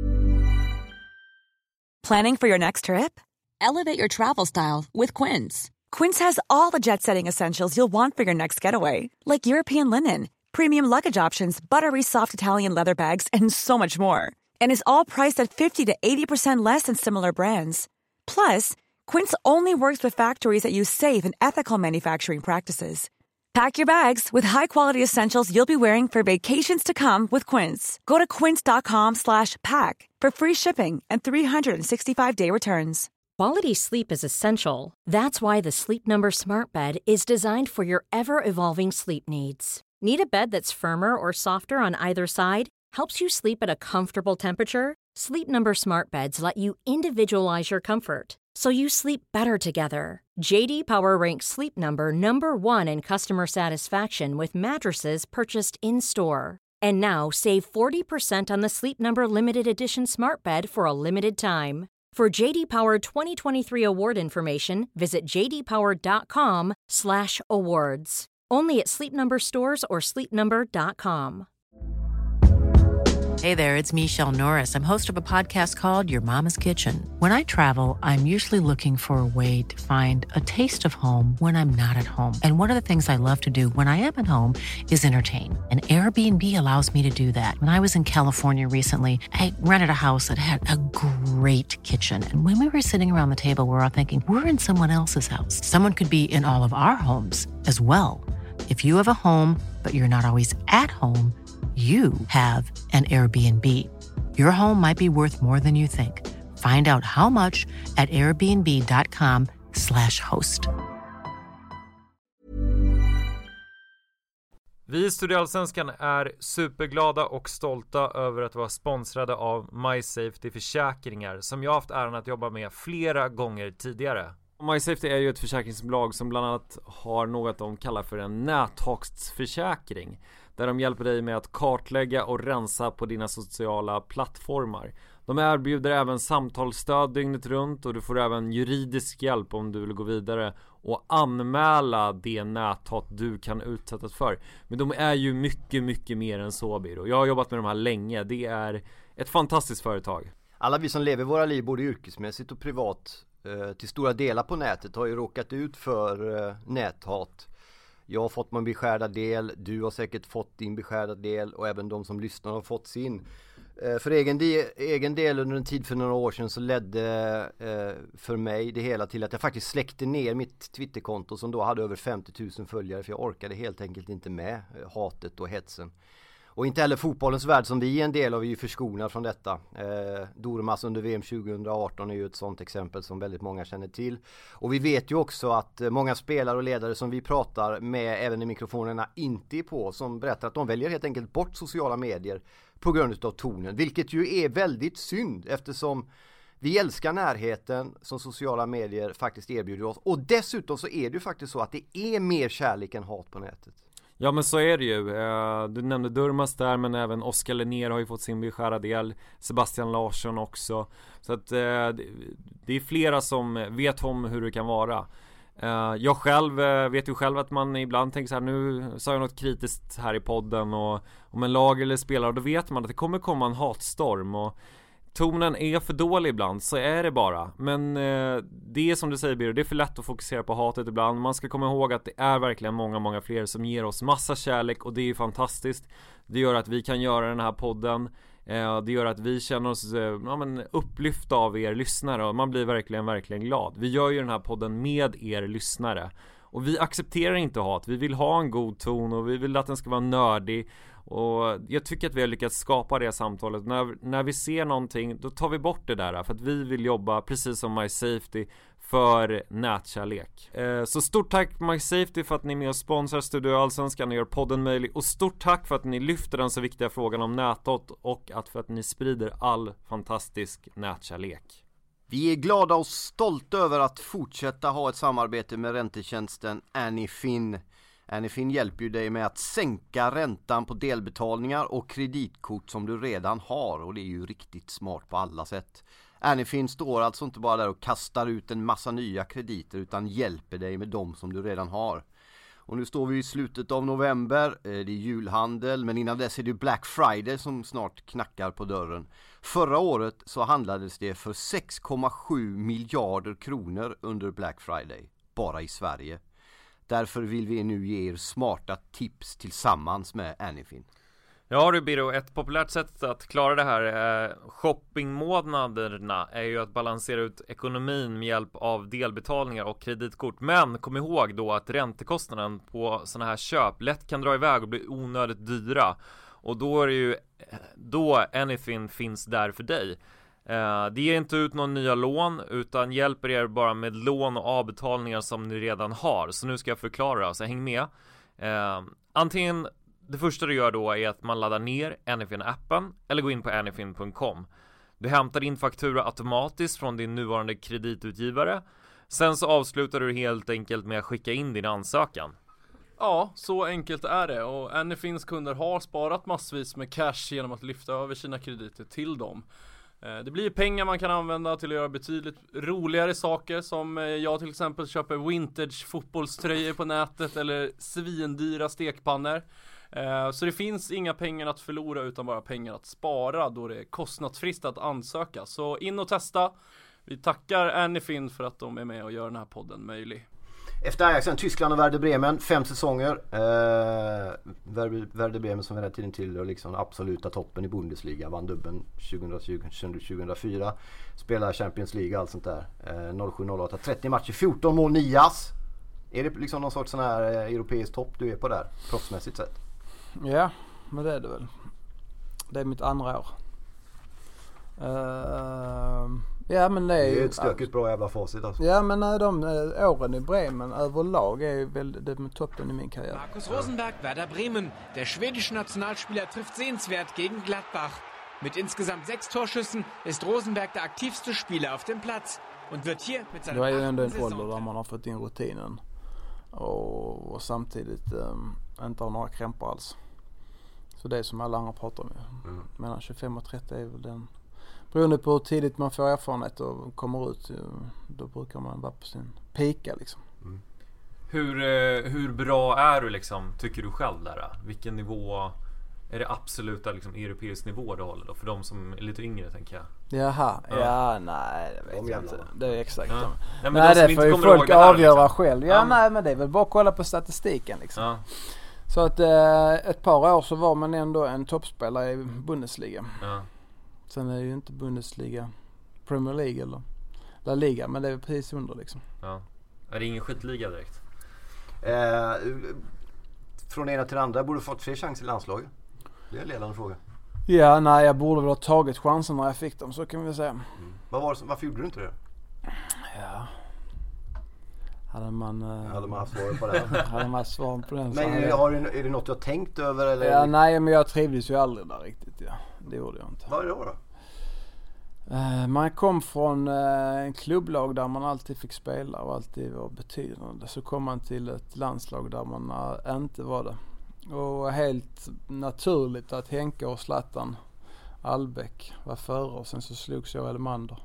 Planning for your next trip? Elevate your travel style with Quince. Quince has all the jet-setting essentials you'll want for your next getaway. Like European linen, premium luggage options, buttery soft Italian leather bags, and so much more. and is all priced at fifty to eighty percent less than similar brands. Plus, Quince only works with factories that use safe and ethical manufacturing practices. Pack your bags with high-quality essentials you'll be wearing for vacations to come with Quince. Go to quince.com slash pack for free shipping and three sixty-five day returns. Quality sleep is essential. That's why the Sleep Number Smart Bed is designed for your ever-evolving sleep needs. Need a bed that's firmer or softer on either side? Helps you sleep at a comfortable temperature? Sleep Number Smart Beds let you individualize your comfort, so you sleep better together. J D Power ranks Sleep Number number one in customer satisfaction with mattresses purchased in-store. And now, save forty percent on the Sleep Number Limited Edition Smart Bed for a limited time. For J D Power twenty twenty-three award information, visit jdpower.com slash awards. Only at Sleep Number stores or sleep number dot com. Hey there, it's Michelle Norris. I'm host of a podcast called Your Mama's Kitchen. When I travel, I'm usually looking for a way to find a taste of home when I'm not at home. And one of the things I love to do when I am at home is entertain. And Airbnb allows me to do that. When I was in California recently, I rented a house that had a great kitchen. And when we were sitting around the table, we were all thinking, we're in someone else's house. Someone could be in all of our homes as well. If you have a home, but you're not always at home, you have an Airbnb. Your home might be worth more than you think. Find out how much at airbnb.com slash host. Vi i Studio Allsvenskan är superglada och stolta över att vara sponsrade av MySafety Försäkringar, som jag har haft äran att jobba med flera gånger tidigare. MySafety är ju ett försäkringsbolag som bland annat har något de kallar för en näthaksförsäkring, där de hjälper dig med att kartlägga och rensa på dina sociala plattformar. De erbjuder även samtalsstöd dygnet runt, och du får även juridisk hjälp om du vill gå vidare och anmäla det näthat du kan utsättas för. Men de är ju mycket, mycket mer än så, Biro. Jag har jobbat med de här länge. Det är ett fantastiskt företag. Alla vi som lever våra liv både yrkesmässigt och privat till stora delar på nätet har ju råkat ut för näthat. Jag har fått min beskärda del, du har säkert fått din beskärda del, och även de som lyssnar har fått sin. För egen del, egen del under en tid för några år sedan så ledde för mig det hela till att jag faktiskt släckte ner mitt Twitterkonto som då hade över femtio tusen följare, för jag orkade helt enkelt inte med hatet och hetsen. Och inte heller fotbollens värld som vi är en del av är ju förskonad från detta. Eh, Dormas under V M tjugo arton är ju ett sånt exempel som väldigt många känner till. Och vi vet ju också att många spelare och ledare som vi pratar med även när mikrofonerna inte är på, som berättar att de väljer helt enkelt bort sociala medier på grund av tonen. Vilket ju är väldigt synd, eftersom vi älskar närheten som sociala medier faktiskt erbjuder oss. Och dessutom så är det ju faktiskt så att det är mer kärlek än hat på nätet. Ja, men så är det ju. Du nämnde Durmas där, men även Oskar Linnér har ju fått sin beskärda del. Sebastian Larsson också. Så att det är flera som vet om hur det kan vara. Jag själv vet ju själv att man ibland tänker så här, nu sa jag något kritiskt här i podden och om en lag eller spelare, då vet man att det kommer komma en hatstorm, och tonen är för dålig ibland, så är det bara. Men eh, det är som du säger, Biro, det är för lätt att fokusera på hatet ibland. Man ska komma ihåg att det är verkligen många, många fler som ger oss massa kärlek, och det är ju fantastiskt. Det gör att vi kan göra den här podden. Eh, det gör att vi känner oss eh, ja, men upplyfta av er lyssnare, och man blir verkligen, verkligen glad. Vi gör ju den här podden med er lyssnare. Och vi accepterar inte hat. Vi vill ha en god ton, och vi vill att den ska vara nördig. Och jag tycker att vi har lyckats skapa det samtalet. När, när vi ser någonting, då tar vi bort det där. För att vi vill jobba, precis som MySafety, för nätkärlek. Eh, så stort tack MySafety för att ni är med och sponsrar Studio Allsvenskan och gör podden möjlig. Och stort tack för att ni lyfter den så viktiga frågan om näthat, och att för att ni sprider all fantastisk nätkärlek. Vi är glada och stolta över att fortsätta ha ett samarbete med räntetjänsten Anyfin. Anyfin hjälper ju dig med att sänka räntan på delbetalningar och kreditkort som du redan har, och det är ju riktigt smart på alla sätt. Anyfin står alltså inte bara där och kastar ut en massa nya krediter, utan hjälper dig med dem som du redan har. Och nu står vi i slutet av november, det är julhandel, men innan dess är det Black Friday som snart knackar på dörren. Förra året så handlades det för sex komma sju miljarder kronor under Black Friday, bara i Sverige. Därför vill vi nu ge er smarta tips tillsammans med Anyfin. Ja du Biro, ett populärt sätt att klara det här eh, shoppingmånaderna är ju att balansera ut ekonomin med hjälp av delbetalningar och kreditkort. Men kom ihåg då att räntekostnaden på sådana här köp lätt kan dra iväg och bli onödigt dyra. Och då är det ju då Anyfin finns där för dig. Eh, det ger inte ut några nya lån utan hjälper er bara med lån och avbetalningar som ni redan har. Så nu ska jag förklara, så häng med. Eh, antingen Det första du gör då är att man laddar ner Anyfin-appen eller går in på anyfin punkt com. Du hämtar din faktura automatiskt från din nuvarande kreditutgivare. Sen så avslutar du helt enkelt med att skicka in din ansökan. Ja, så enkelt är det. Och Anyfins kunder har sparat massvis med cash genom att lyfta över sina krediter till dem. Det blir pengar man kan använda till att göra betydligt roligare saker, som jag till exempel köper vintage fotbollströjor på nätet eller svindyra stekpannor. Så det finns inga pengar att förlora utan bara pengar att spara då det är kostnadsfritt att ansöka. Så in och testa. Vi tackar Anyfin för att de är med och gör den här podden möjlig. Efter Ajaxen, Tyskland och Werder Bremen, fem säsonger. Eh, Werder Bremen som var rätt tiden till och liksom absoluta toppen i Bundesliga. Vann dubbeln tjugohundratjugo tjugohundrafyra. Spelar Champions League och allt sånt där. Eh, noll sju noll åtta, trettio matcher, fjorton mål, nio ass. Är det liksom någon sorts sån här eh, europeisk topp du är på där, proffsmässigt sett? Ja, men det är det väl. Det är mitt andra år. Uh, ja, men det är, det är ett stökigt bra jävla facit alltså. Ja, men de uh, åren i Bremen överlag är ju väl det med toppen i min karriär. Markus Rosenberg, Werder Bremen. Der schwedische Nationalspieler trifft sehenswert gegen Gladbach. Mit insgesamt sex Torschüssen ist Rosenberg der aktivste Spieler auf dem Platz und wird hier mit seinem Det är ju ändå en ålder där man har fått in rutinen och, och samtidigt um, inte har några krämpor alls. Så det är som alla andra pratar om. Mm. Mellan tjugofem och trettio är väl den. Beroende på hur tidigt man får erfarenhet och kommer ut, då brukar man vara på sin pika liksom. Mm. Hur, hur bra är du liksom, tycker du själv där? Vilken nivå är det absoluta liksom, europeisk nivå du håller då? För de som är lite yngre tänker jag. Jaha, ja, ja nej det vet de jag inte. Det är exakt. Ja. Ja, men nej, de det får ju folk här, avgöra liksom. själv. Ja, ja, nej men det är väl bara att kolla på statistiken liksom. Ja. Så att eh, ett par år så var man ändå en toppspelare i Bundesliga. Ja. Sen är det ju inte Bundesliga, Premier League eller La Liga, men det är precis under liksom. Ja. Är det ingen skitliga direkt? Eh, från ena till det andra, borde du fått fler chanser i landslaget? Det är en ledande fråga. Ja, nej, jag borde väl ha tagit chansen när jag fick dem, så kan vi säga. Mm. Vad var det, varför gjorde du inte det? Ja. Hade man, uh, hade man haft svar på det? hade man svar på den. Men är, har du, är det något du har tänkt över? Eller? Ja, nej, men jag trivdes ju aldrig där riktigt. Ja. Det gjorde jag inte. Vad är det då då? Uh, man kom från uh, en klubblag där man alltid fick spela och alltid var betydande. Så kom man till ett landslag där man uh, inte var det. Och helt naturligt att Henke och Zlatan Albeck var före och sen så slogs jag Elmander.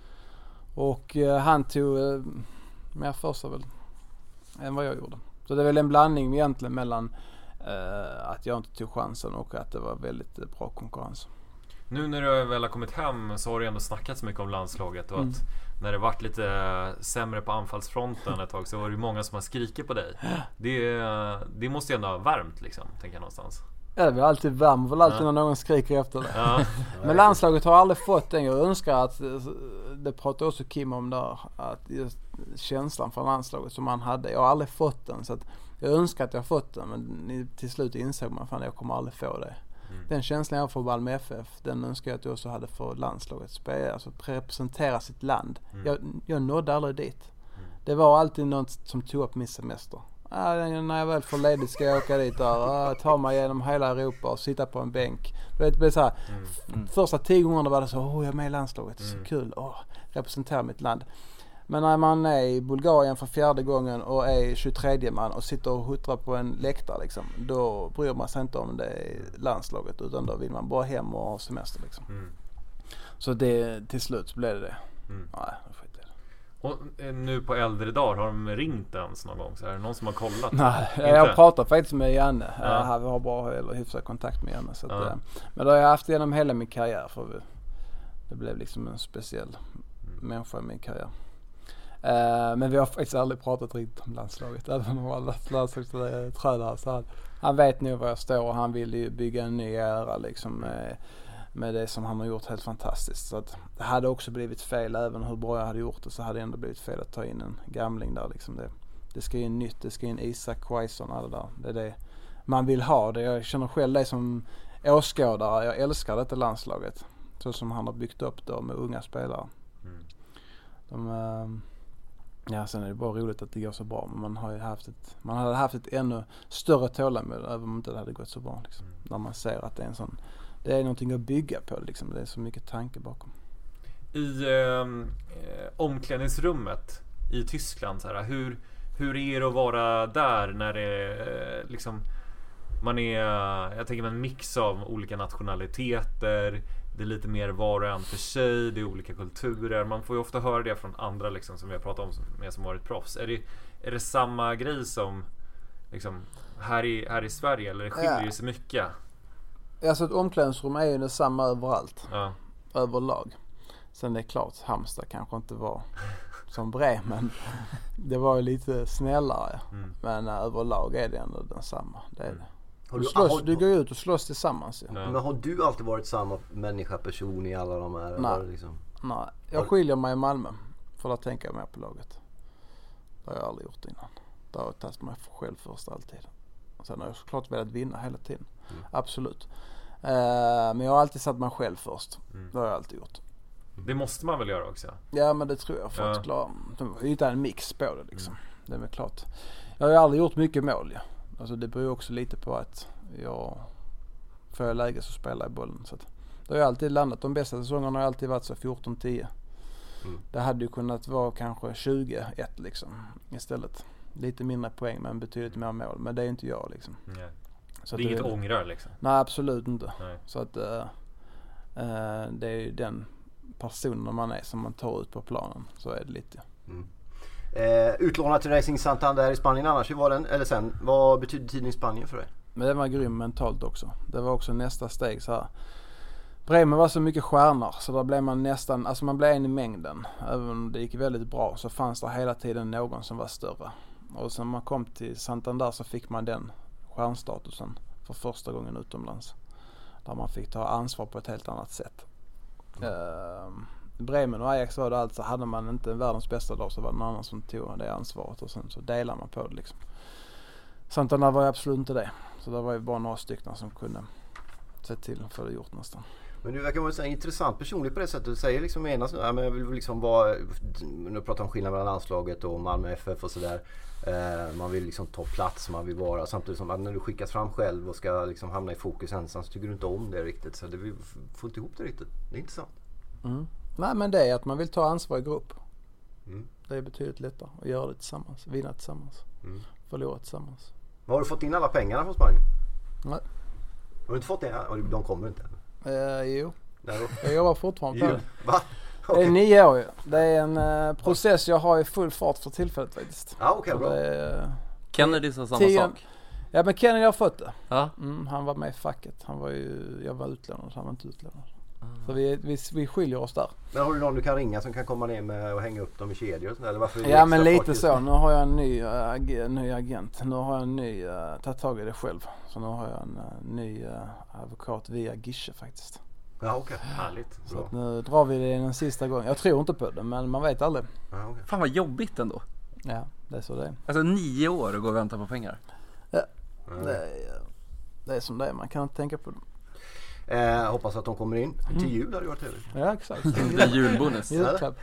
Och uh, han tog uh, mer för sig väl än vad jag gjorde. Så det är väl en blandning egentligen mellan uh, att jag inte tog chansen och att det var väldigt uh, bra konkurrens. Nu när du väl har kommit hem så har du ändå snackat så mycket om landslaget och mm. att när det varit lite sämre på anfallsfronten ett tag så var det många som har skrikit på dig. Det, det måste ju ändå ha värmt liksom, tänker jag någonstans. Ja, det är väl alltid värmt, väl alltid ja. när någon skriker efter det. Ja. Men landslaget har aldrig fått den. Jag önskar att, det pratar också Kim om där, att just känslan för landslaget som man hade, jag har aldrig fått den. Så att jag önskar att jag fått den, men till slut insåg man att jag kommer aldrig få det. Mm. Den känslan jag får Malmö F F, den önskar jag att jag också hade för landslaget. Spela, alltså representera sitt land. Mm. Jag, jag nådde aldrig dit. Mm. Det var alltid något som tog upp min semester. Ah, när jag väl får ledigt ska jag åka dit där, ah, ta mig genom hela Europa och sitta på en bänk. Du vet, det blev så här, mm. f- första tio gångerna var det så, åh oh, jag är med i landslaget, mm. så kul, åh, oh, representera mitt land. Men när man är i Bulgarien för fjärde gången och är tjugotredje man och sitter och huttrar på en läktare liksom, då bryr man sig inte om det i landslaget, utan då vill man bara hem och ha semester liksom. Mm. Så det, till slut blev det det. Mm. Nej, det skit i det. Och nu på äldre dagar, har de ringt ens någon gång? Så är det någon som har kollat? Nej, jag pratar faktiskt med Janne. Ja. Jag har bra eller hyfsad kontakt med Janne. Så att, ja. Men det har jag haft genom hela min karriär. För det blev liksom en speciell mm. människa i min karriär. Uh, men vi har faktiskt aldrig pratat riktigt om landslaget. Även om alla landslagstränare så han, han vet nu var jag står och han vill ju bygga en ny era liksom med, med det som han har gjort helt fantastiskt. Så att det hade också blivit fel, även hur bra jag hade gjort det så hade det ändå blivit fel att ta in en gamling där liksom. Det, det ska in nytt, det ska in Isak, Quaison och alla där. Det är det man vill ha. Det, jag känner själv det som åskådare, jag älskar detta landslaget. Så som han har byggt upp då med unga spelare. Mm. De, uh, ja, sen är det bara roligt att det går så bra. Men man har ju haft ett, man hade haft ett ännu större tålamod även om inte det hade gått så bra. Liksom. Mm. När man ser att det är en sån, det är någonting att bygga på. Liksom. Det är så mycket tanke bakom. I eh, omklädningsrummet i Tyskland, så här, hur, hur är det att vara där när det eh, liksom, man är, jag tänker en mix av olika nationaliteter. Det är lite mer var och en för sig. Det är olika kulturer. Man får ju ofta höra det från andra liksom, som vi har pratat om med som varit proffs. Är det, är det samma grej som liksom, här, i, här i Sverige? Eller skiljer det ja. sig mycket? Alltså ett omklädningsrum är ju detsamma överallt. Ja. Överlag. Sen det är klart, Halmstad kanske inte var som Bremen. Det var ju lite snällare. Mm. Men uh, överlag är det ändå densamma. Det är det. Har du, du, slåss, har, du går ut och slåss tillsammans. Ja. Men har du alltid varit samma människa, person i alla de här? Nej, liksom? Nej. jag skiljer mig i Malmö. För att tänka mer på laget. Det har jag aldrig gjort innan. Det har jag tagit mig själv först alltid. Sen har jag såklart velat vinna hela tiden. Mm. Absolut. Uh, men jag har alltid satt mig själv först. Mm. Det har jag alltid gjort. Det måste man väl göra också? Ja, men det tror jag. För ja. att klara, hitta en mix på det liksom. Mm. Det är väl klart. Jag har ju aldrig gjort mycket mål. Ja. Alltså det beror också lite på att jag får jag läge så spelar i bollen. Så att det har ju alltid landat. De bästa säsongerna har alltid varit så fjorton tio. Mm. Det hade ju kunnat vara kanske tjugo ett liksom istället. Lite mindre poäng men betydligt mer mål. Men det är inte jag liksom. Nej. Så det är inget ångrar liksom? Nej, absolut inte. Nej. Så att uh, uh, det är ju den personen man är som man tar ut på planen. Så är det lite. Mm. Eh, utlånad till Racing Santander i Spanien annars, hur var den? Eller sen, vad betyder tiden i Spanien för dig? Men det var grym mentalt också. Det var också nästa steg så här. Bremen var så mycket stjärnor så där blev man nästan, alltså man blev en i mängden. Även om det gick väldigt bra så fanns det hela tiden någon som var större. Och sen man kom till Santander så fick man den stjärnstatusen för första gången utomlands. Där man fick ta ansvar på ett helt annat sätt. Mm. Uh, Bremen och Ajax var det alltså, hade man inte världens bästa dag så var det någon annan som tog det ansvaret och sen så delar man på det liksom. Santander var ju absolut inte det. Så det var ju bara några stycken som kunde se till för det gjort nästan. Men du verkar vara en intressant personlig på det sättet. Du säger liksom ena, ja, men jag vill liksom vara, nu pratar om skillnad mellan landslaget och Malmö F F och sådär. Eh, man vill liksom ta plats, man vill vara, samtidigt som att när du skickas fram själv och ska liksom hamna i fokus ensam så tycker du inte om det riktigt. Så det, vi får inte ihop det riktigt. Det är intressant. Mm. Nej, men det är att man vill ta ansvar i grupp. Mm. Det är betydligt lättare att göra det tillsammans, vinna tillsammans, mm. förlora tillsammans. Har du fått in alla pengarna från Spanien? Nej. Har du inte fått det? De kommer inte än. Eh, jo. Jag jobbar fortfarande på det. Va? Okay. Det är nio år ju. Det är en uh, process jag har i full fart för tillfället faktiskt. Ja, okej, okay, bra. Är, uh, Kennedy sa samma tio, sak. Ja, men Kennedy har fått det. Ja. Mm, han var med i facket. Han var ju, jag var utlånad, han var inte utlånad. Mm. Så vi, vi, vi skiljer oss där. Men har du någon du kan ringa som kan komma ner med och hänga upp dem i kedjor? Eller varför ja, men lite så. Nu har jag en ny, uh, ag- ny agent. Nu har jag en ny, uh, tagit tag i det själv. Så nu har jag en uh, ny uh, advokat via Gische faktiskt. Ja, okej. Okay. Härligt. Så att nu drar vi det den sista gången. Jag tror inte på det, men man vet aldrig. Ja, okay. Fan vad jobbigt ändå. Ja, det är så det är. Alltså nio år och gå och vänta på pengar. Ja, mm. det, är, det är som det är. Man kan inte tänka på det. Eh, hoppas att de kommer in till jul, mm. hade det varit trevligt. Ja, exakt. Det är julbonus. Julklapp.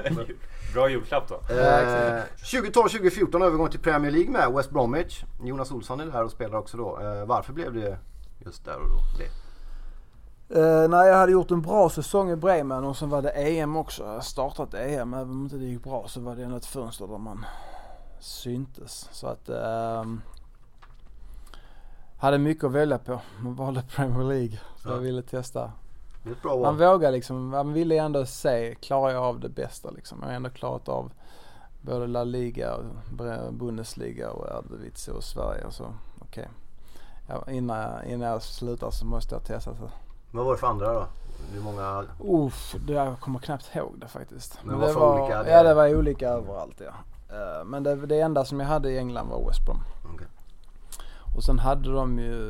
Bra julklapp då. Eh, tjugo tolv tjugo fjorton övergång till Premier League med West Bromwich. Jonas Olsson är där och spelar också då. Eh, varför blev det just där och då det? Uh, när jag hade gjort en bra säsong i Bremen och sen var det E M också. Jag startat E M, även om inte det gick bra så var det ändå ett fönster där man syntes. Så att uh, hade mycket att välja på. Man valde Premier League så ja. Jag ville testa. Det är ett bra val. Man vågade liksom, man ville ändå se, klarar jag av det bästa liksom. Jag har ändå klarat av både La Liga, Bundesliga och Eredivisie och Sverige och så. Okej. Okay. Ja, innan, innan jag slutar så måste jag testa så. Vad var det för andra då? Hur många? Uff, det jag kommer knappt ihåg det faktiskt. Men, Men det var olika? Det... Ja, det var olika överallt, ja. Uh, men det, det enda som jag hade i England var West Brom. Okay. Och sen hade de ju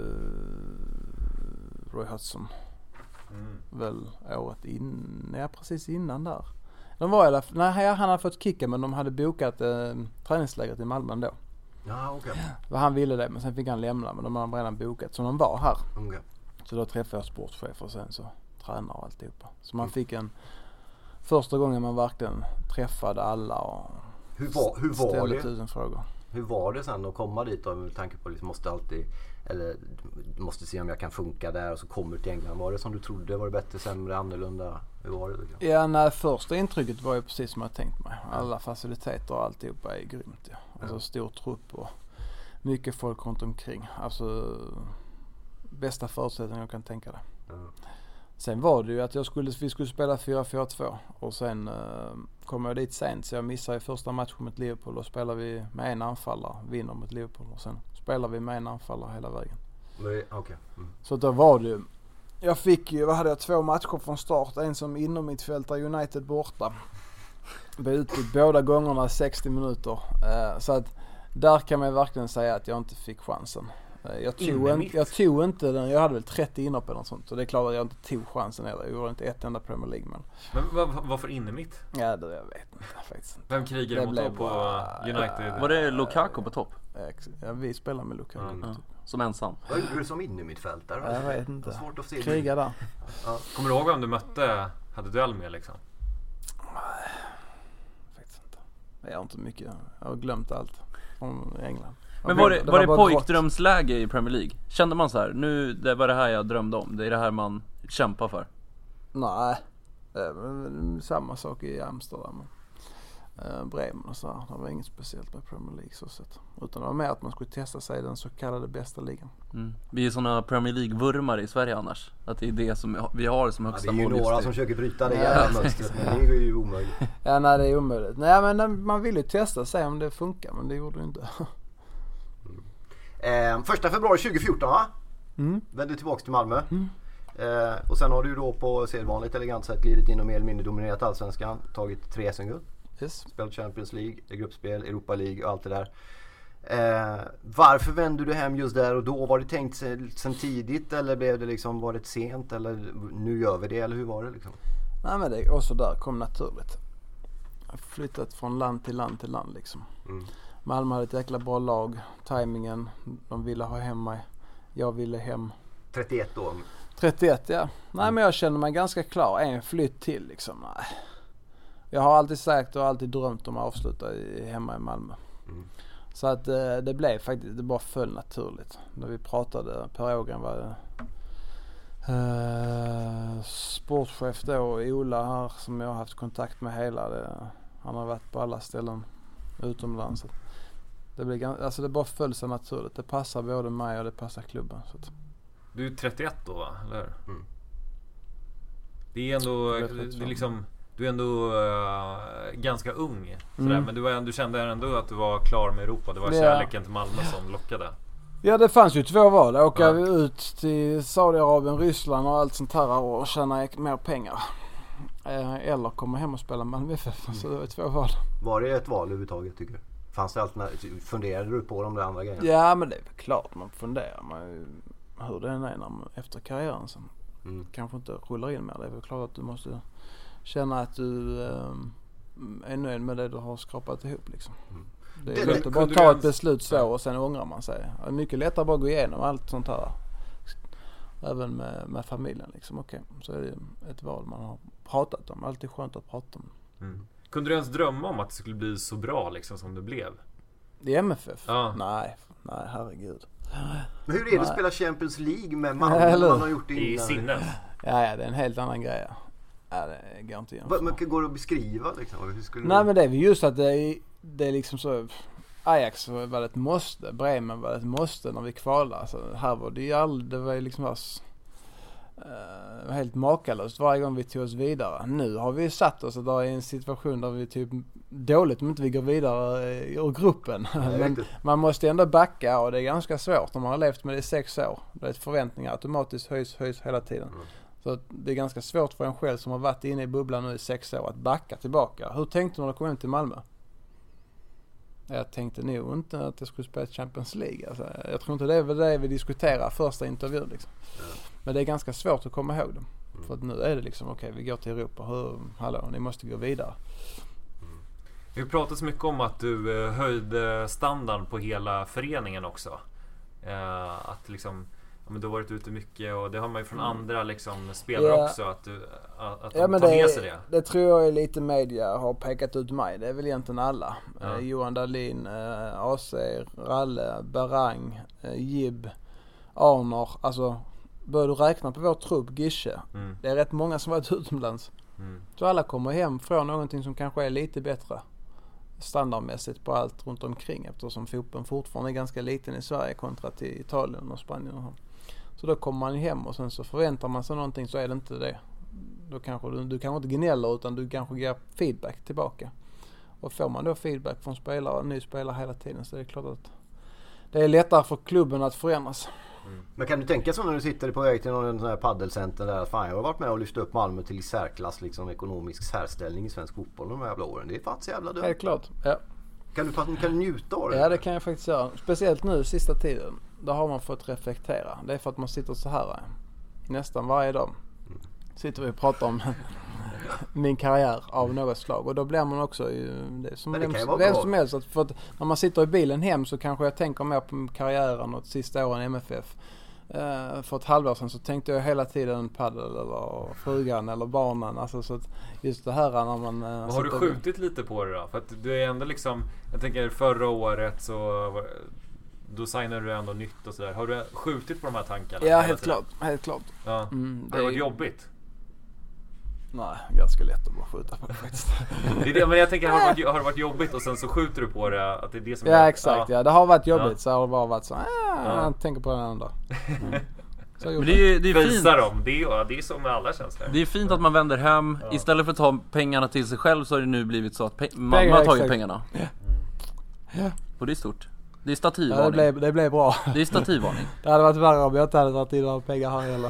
Roy Hodgson. Mm. Väl året innan, ja precis innan där. De var i alla fall, nej han hade fått kicka men de hade bokat eh, träningslägret i Malmö då. Ja, okej. Okay. Han ville det men sen fick han lämna men de hade redan bokat så de var här. Okay. Så då träffade jag sportchef och sen så tränare och alltihopa. Så man mm. fick en första gången man verkligen träffade alla och hur var, hur var ställde det? tusen frågor. Hur var det sen att komma dit då med tanke på liksom måste alltid eller måste se om jag kan funka där och så kommer till England. Var det som du trodde? Var det bättre, sämre, annorlunda? Hur var det? Liksom? Ja, nej, första intrycket var ju precis som jag tänkt mig. Alla faciliteter och alltihopa är grymt. Ja. Alltså ja. Stor trupp och mycket folk runt omkring. Alltså bästa förutsättningar jag kan tänka det. Ja. Sen var det ju att jag skulle, vi skulle spela fyra fyra två och sen uh, kom jag dit sent så jag missade i första matchen mot Liverpool och spelade vi med en anfallare, vinner mot Liverpool och sen spelar vi med en anfallare hela vägen. Okay. Mm. Så då var det ju, jag fick ju, vad hade jag, två matcher från start, en som inom mittfältare United borta. Blev utbytt båda gångerna sextio minuter. Uh, så att där kan man verkligen säga att jag inte fick chansen. Jag tog, en, jag tog inte den, jag hade väl trettio inhopp eller något sånt. Så det är klart att jag inte tog chansen heller. Jag gjorde inte ett enda Premier League. Men, men var, varför inne mitt? Ja, det jag vet inte faktiskt. Vem krigade mot då på United? Äh, var det Lukaku på topp? Ja, vi spelar med Lukaku. Mm. Mm. Som ensam. Vad gjorde du som inne mitt fält där? Jag vet inte. Svårt att se. Kriga där. Ja. Kommer du ihåg vem du mötte? Hade duell med liksom? Nej, faktiskt inte. Jag har inte mycket. Jag har glömt allt från England. Men var det, det var, var det pojkdrömsläge i Premier League? Kände man så här, nu det var det här jag drömde om, det är det här man kämpar för? Nej, samma sak i Amsterdam, Bremen och så här. Det var inget speciellt med Premier League så sett. Utan det var mer att man skulle testa sig i den så kallade bästa ligan. Mm. Vi är sådana Premier League-vurmare i Sverige annars. Att det är det som vi har som högsta mål. Ja, det är ju några som försöker bryta det jävla mönstret, men det är ju omöjligt. Ja, nej det är omöjligt. Nej, men man vill ju testa sig om det funkar, men det gjorde det inte. Eh, första februari tjugohundrafjorton va? Mm. Vände tillbaka till Malmö. Mm. Eh, och sen har du då på sedvanligt elegant sätt glidit in och mer eller mindre dominerat allsvenskan. Tagit tre S M-guld. Yes. Spelat Champions League, gruppspel, Europa League och allt det där. Eh, varför vände du hem just där och då? Var det tänkt sen tidigt eller blev det liksom, var det sent eller nu gör vi det eller hur var det liksom? Nej men det också där kom naturligt. Jag har flyttat från land till land till land liksom. Mm. Malmö hade ett jäkla bra lag, timingen, de ville ha hem mig, jag ville hem. trettioett då? trettioett ja. Nej mm. men jag kände mig ganska klar, en flytt till liksom. Nej. Jag har alltid sagt och alltid drömt om att avsluta i, hemma i Malmö. Mm. Så att eh, det blev faktiskt, det bara föll naturligt. När vi pratade, Per Ågren var eh, sportchef då och Ola här som jag har haft kontakt med hela det, han har varit på alla ställen utomlands. Det blir, alltså det bara föll sig naturligt. Det passar både mig och det passar klubben. Så att. Du är trettioett då va? Eller? Mm. Det är ändå det är liksom, du är ändå uh, ganska ung sådär, mm. men du, var, du kände ändå att du var klar med Europa. Det var ja. Kärleken till Malmö som lockade. Ja det fanns ju två val. Åka ja. ut till Saudiarabien, Ryssland och allt sånt här och tjäna mer pengar. Eller komma hem och spela Malmö F F. Mm. Så det var två val. Var det ett val överhuvudtaget tycker du? Fanns det alternativ? Funderade du på de där andra grejerna? Ja men det är väl klart man funderar. Man, hur det än är när man, efter karriären sen mm. kanske inte rullar in med. Det är väl klart att du måste känna att du äh, är nöjd med det du har skrapat ihop liksom. Mm. Det är lätt att bara ta ett beslut så och sen ångrar man sig. Det är mycket lättare att bara gå igenom allt sånt här. Även med, med familjen liksom. Okej, okay. Så är det ett val man har pratat om. Alltid skönt att prata om. Mm. Kunde du ens drömma om att det skulle bli så bra liksom som det blev? I M F F? Ja. Nej, nej herregud. Men hur är det att spela Champions League med Malmö när man har gjort det i sinnet? Ja, ja, det är en helt annan grej. Ja, det går inte igen. Men går det att beskriva liksom? Hur skulle nej, du... men det är ju just att det är, det är liksom så... Ajax var det ett måste, Bremen var det ett måste när vi kvalade. Alltså, här var det ju aldrig, det var ju liksom här, uh, helt makalöst varje gång vi tog oss vidare. Nu har vi satt oss där i en situation där vi typ dåligt om inte vi går vidare ur gruppen. Men man måste ändå backa och det är ganska svårt när man har levt med det i sex år. Det är ett förväntningar automatiskt höjs, höjs hela tiden. Mm. Så att det är ganska svårt för en själv som har varit inne i bubblan nu i sex år att backa tillbaka. Hur tänkte du när du kom hem till Malmö? Jag tänkte nog inte att jag skulle spela Champions League. Alltså, jag tror inte det är det vi diskuterar första intervjun. Liksom. Men det är ganska svårt att komma ihåg det. För att nu är det liksom, okej, okay, vi går till Europa. Hur, hallå, ni måste gå vidare. Vi har pratat så mycket om att du eh, höjde standarden på hela föreningen också. Eh, att liksom, ja, men du har varit ute mycket och det har man ju från andra liksom, spelare ja. också. Att, du, att, att ja, de men tar det, med sig det. Det tror jag är lite media har pekat ut mig. Det är väl egentligen alla. Ja. Eh, Johan Dahlin, eh, A C, Ralle, Berang, eh, Jib, Arnor. Alltså, börjar du räkna på vår trupp, Gische. Mm. Det är rätt många som varit utomlands. Mm. Så alla kommer hem från någonting som kanske är lite bättre standardmässigt på allt runt omkring, eftersom fotbollen fortfarande är ganska liten i Sverige kontra till Italien och Spanien och så. Så då kommer man hem och sen så förväntar man sig någonting, så är det inte det. Då kanske du, du kanske inte gnäller, utan du kanske ger feedback tillbaka. Och får man då feedback från spelare, ny spelare hela tiden, så är det klart att det är lättare för klubben att förändras. Mm. Men kan du tänka så när du sitter på väg till någon sån här paddelcenter där, fan jag har varit med och lyft upp Malmö till särklass, liksom ekonomisk särställning i svensk fotboll de här jävla åren. Det är faktiskt jävla dumt. Helt klart, ja. Kan du, kan du njuta av det? Ja, det kan jag faktiskt göra. Speciellt nu sista tiden. Då har man fått reflektera. Det är för att man sitter så här nästan varje dag. Sitter vi och pratar om min karriär av något slag. Och då blir man också det som, vem, vem som helst. Att för att när man sitter i bilen hem så kanske jag tänker mer på karriären och sista åren i M F F. Uh, för ett halvår sedan så tänkte jag hela tiden paddel eller frugan eller barnen. Alltså, så att just det här när man... Uh, har du skjutit lite på det då? För att du är ändå liksom... Jag tänker förra året så... Då signade du ändå nytt och sådär. Har du skjutit på de här tankarna? Ja, helt klart. Helt klart. Ja. Mm, det har det varit är... jobbigt? Nej, ganska lätt att bara skjuta på det faktiskt. Det är det, men jag tänker, har det, varit, har det varit jobbigt och sen så skjuter du på det, att det är det som ja, är... Exakt, ja. ja. Det har varit jobbigt, ja. Så har det bara varit så, äh, ja. Jag tänker på den andra. Mm. Så men det är ju det är fint. Dem. Det är, det är som med alla känslor. Det är fint att man vänder hem, ja. Istället för att ta pengarna till sig själv så har det nu blivit så att pe- mamma pengar, har tagit exakt. pengarna. Ja. Ja. Och det är stort. Det är stativvarning. Ja, det, blev, det blev bra. Det är stativvarning. Det hade varit värre om jag inte hade varit in några pengar här heller.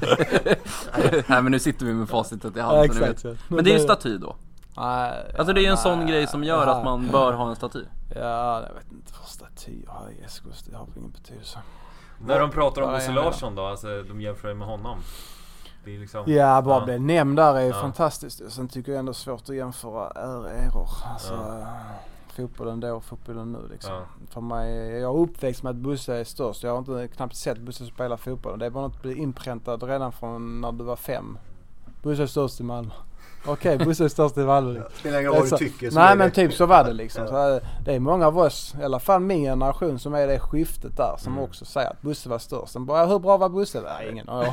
Nej, men nu sitter vi med facitet i handen. Ja, exakt, vet. Men det är ju staty då. Nej, ja, alltså det är en nej, sån grej som gör ja, att man bör ha en staty. Ja, jag vet inte vad staty har i S K S. Det har ingen betydelse. När de pratar om Bosse Larsson då, alltså de jämför med honom. Det är liksom, ja, bara ja. bli nämnd där är ja. fantastiskt. Sen tycker jag ändå svårt att jämföra eror. Alltså, ja. Fotbollen då och fotbollen nu liksom. Ja. För mig, jag har uppväxt med att Bosse är störst. Jag har inte knappt sett Bosse spela fotboll. Det är bara något att bli inpräntat redan från när du var fem. Bosse är störst i Malmö. Okej, okay, Bosse är störst i Malmö. Ja, spelar ingen roll vad du tycker. Nej, men typ så var det liksom. Ja. Så det är många av oss, i alla fall min generation, som är det skiftet där. Som mm. också säger att Bosse var störst. Sen bara, hur bra var Bosse? Nej, ingen har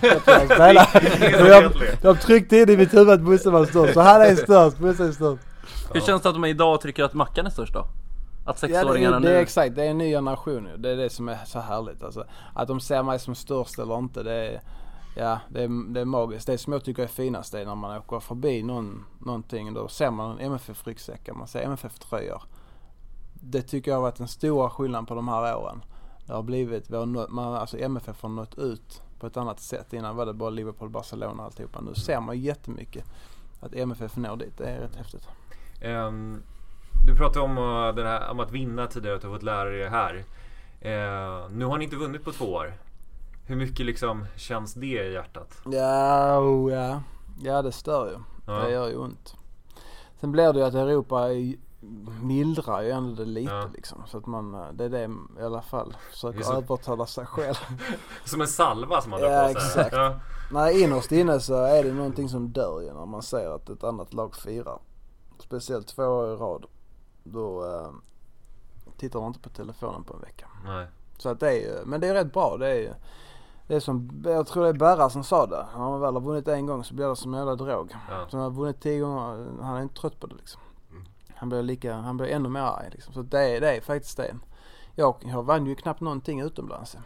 jag De tryckte in i mitt huvud att Bosse var störst. Så han är störst, Bosse är störst. Hur känns det att de idag tycker att Mackan är störst då? Att sexåringarna ja, det, är, det är nu... exakt, det är en ny generation. Det är det som är så härligt. Alltså, att de ser mig som störst eller inte, det är, ja, det är, det är magiskt. Det som jag tycker är finast, det är när man åker förbi någon, någonting. Då ser man en M F F-ryggsäckar, man ser M F F-tröjor. Det tycker jag har varit en stor skillnad på de här åren. Det har blivit, vi har nått, man, alltså M F F har nått ut på ett annat sätt. Innan var det bara Liverpool, Barcelona och alltihopa. Nu ser man jättemycket att M F F når dit. Det är rätt häftigt. Um, du pratade om, uh, den här, om att vinna tidigare, att du har fått lära dig det här. Uh, nu har ni inte vunnit på två år. Hur mycket liksom känns det i hjärtat? Ja, oh, ja. ja det stör ju. Ja. Det gör ju ont. Sen blir det ju att Europa mildrar ju ändå det lite ja. liksom. Så att man, det är det i alla fall. Försöker som... övertala sig själv. Som en salva som man drar ja, på sig. Exakt. Ja, nej, innerst inne så är det någonting som dör ju när man ser att ett annat lag firar. Speciellt två år i rad. Då äh, tittar man inte på telefonen på en vecka. Nej. Så att det är ju, men det är rätt bra. Det är ju, det är som, jag tror det är Berra som sa det. Han har väl vunnit en gång så blir det som en jävla drog. Ja. Så han har vunnit tio gånger, han är inte trött på det liksom. Mm. Han blir lika, han blir ännu mer arg liksom. Så det är, det är faktiskt det. Jag, jag vann ju knappt någonting utomlands.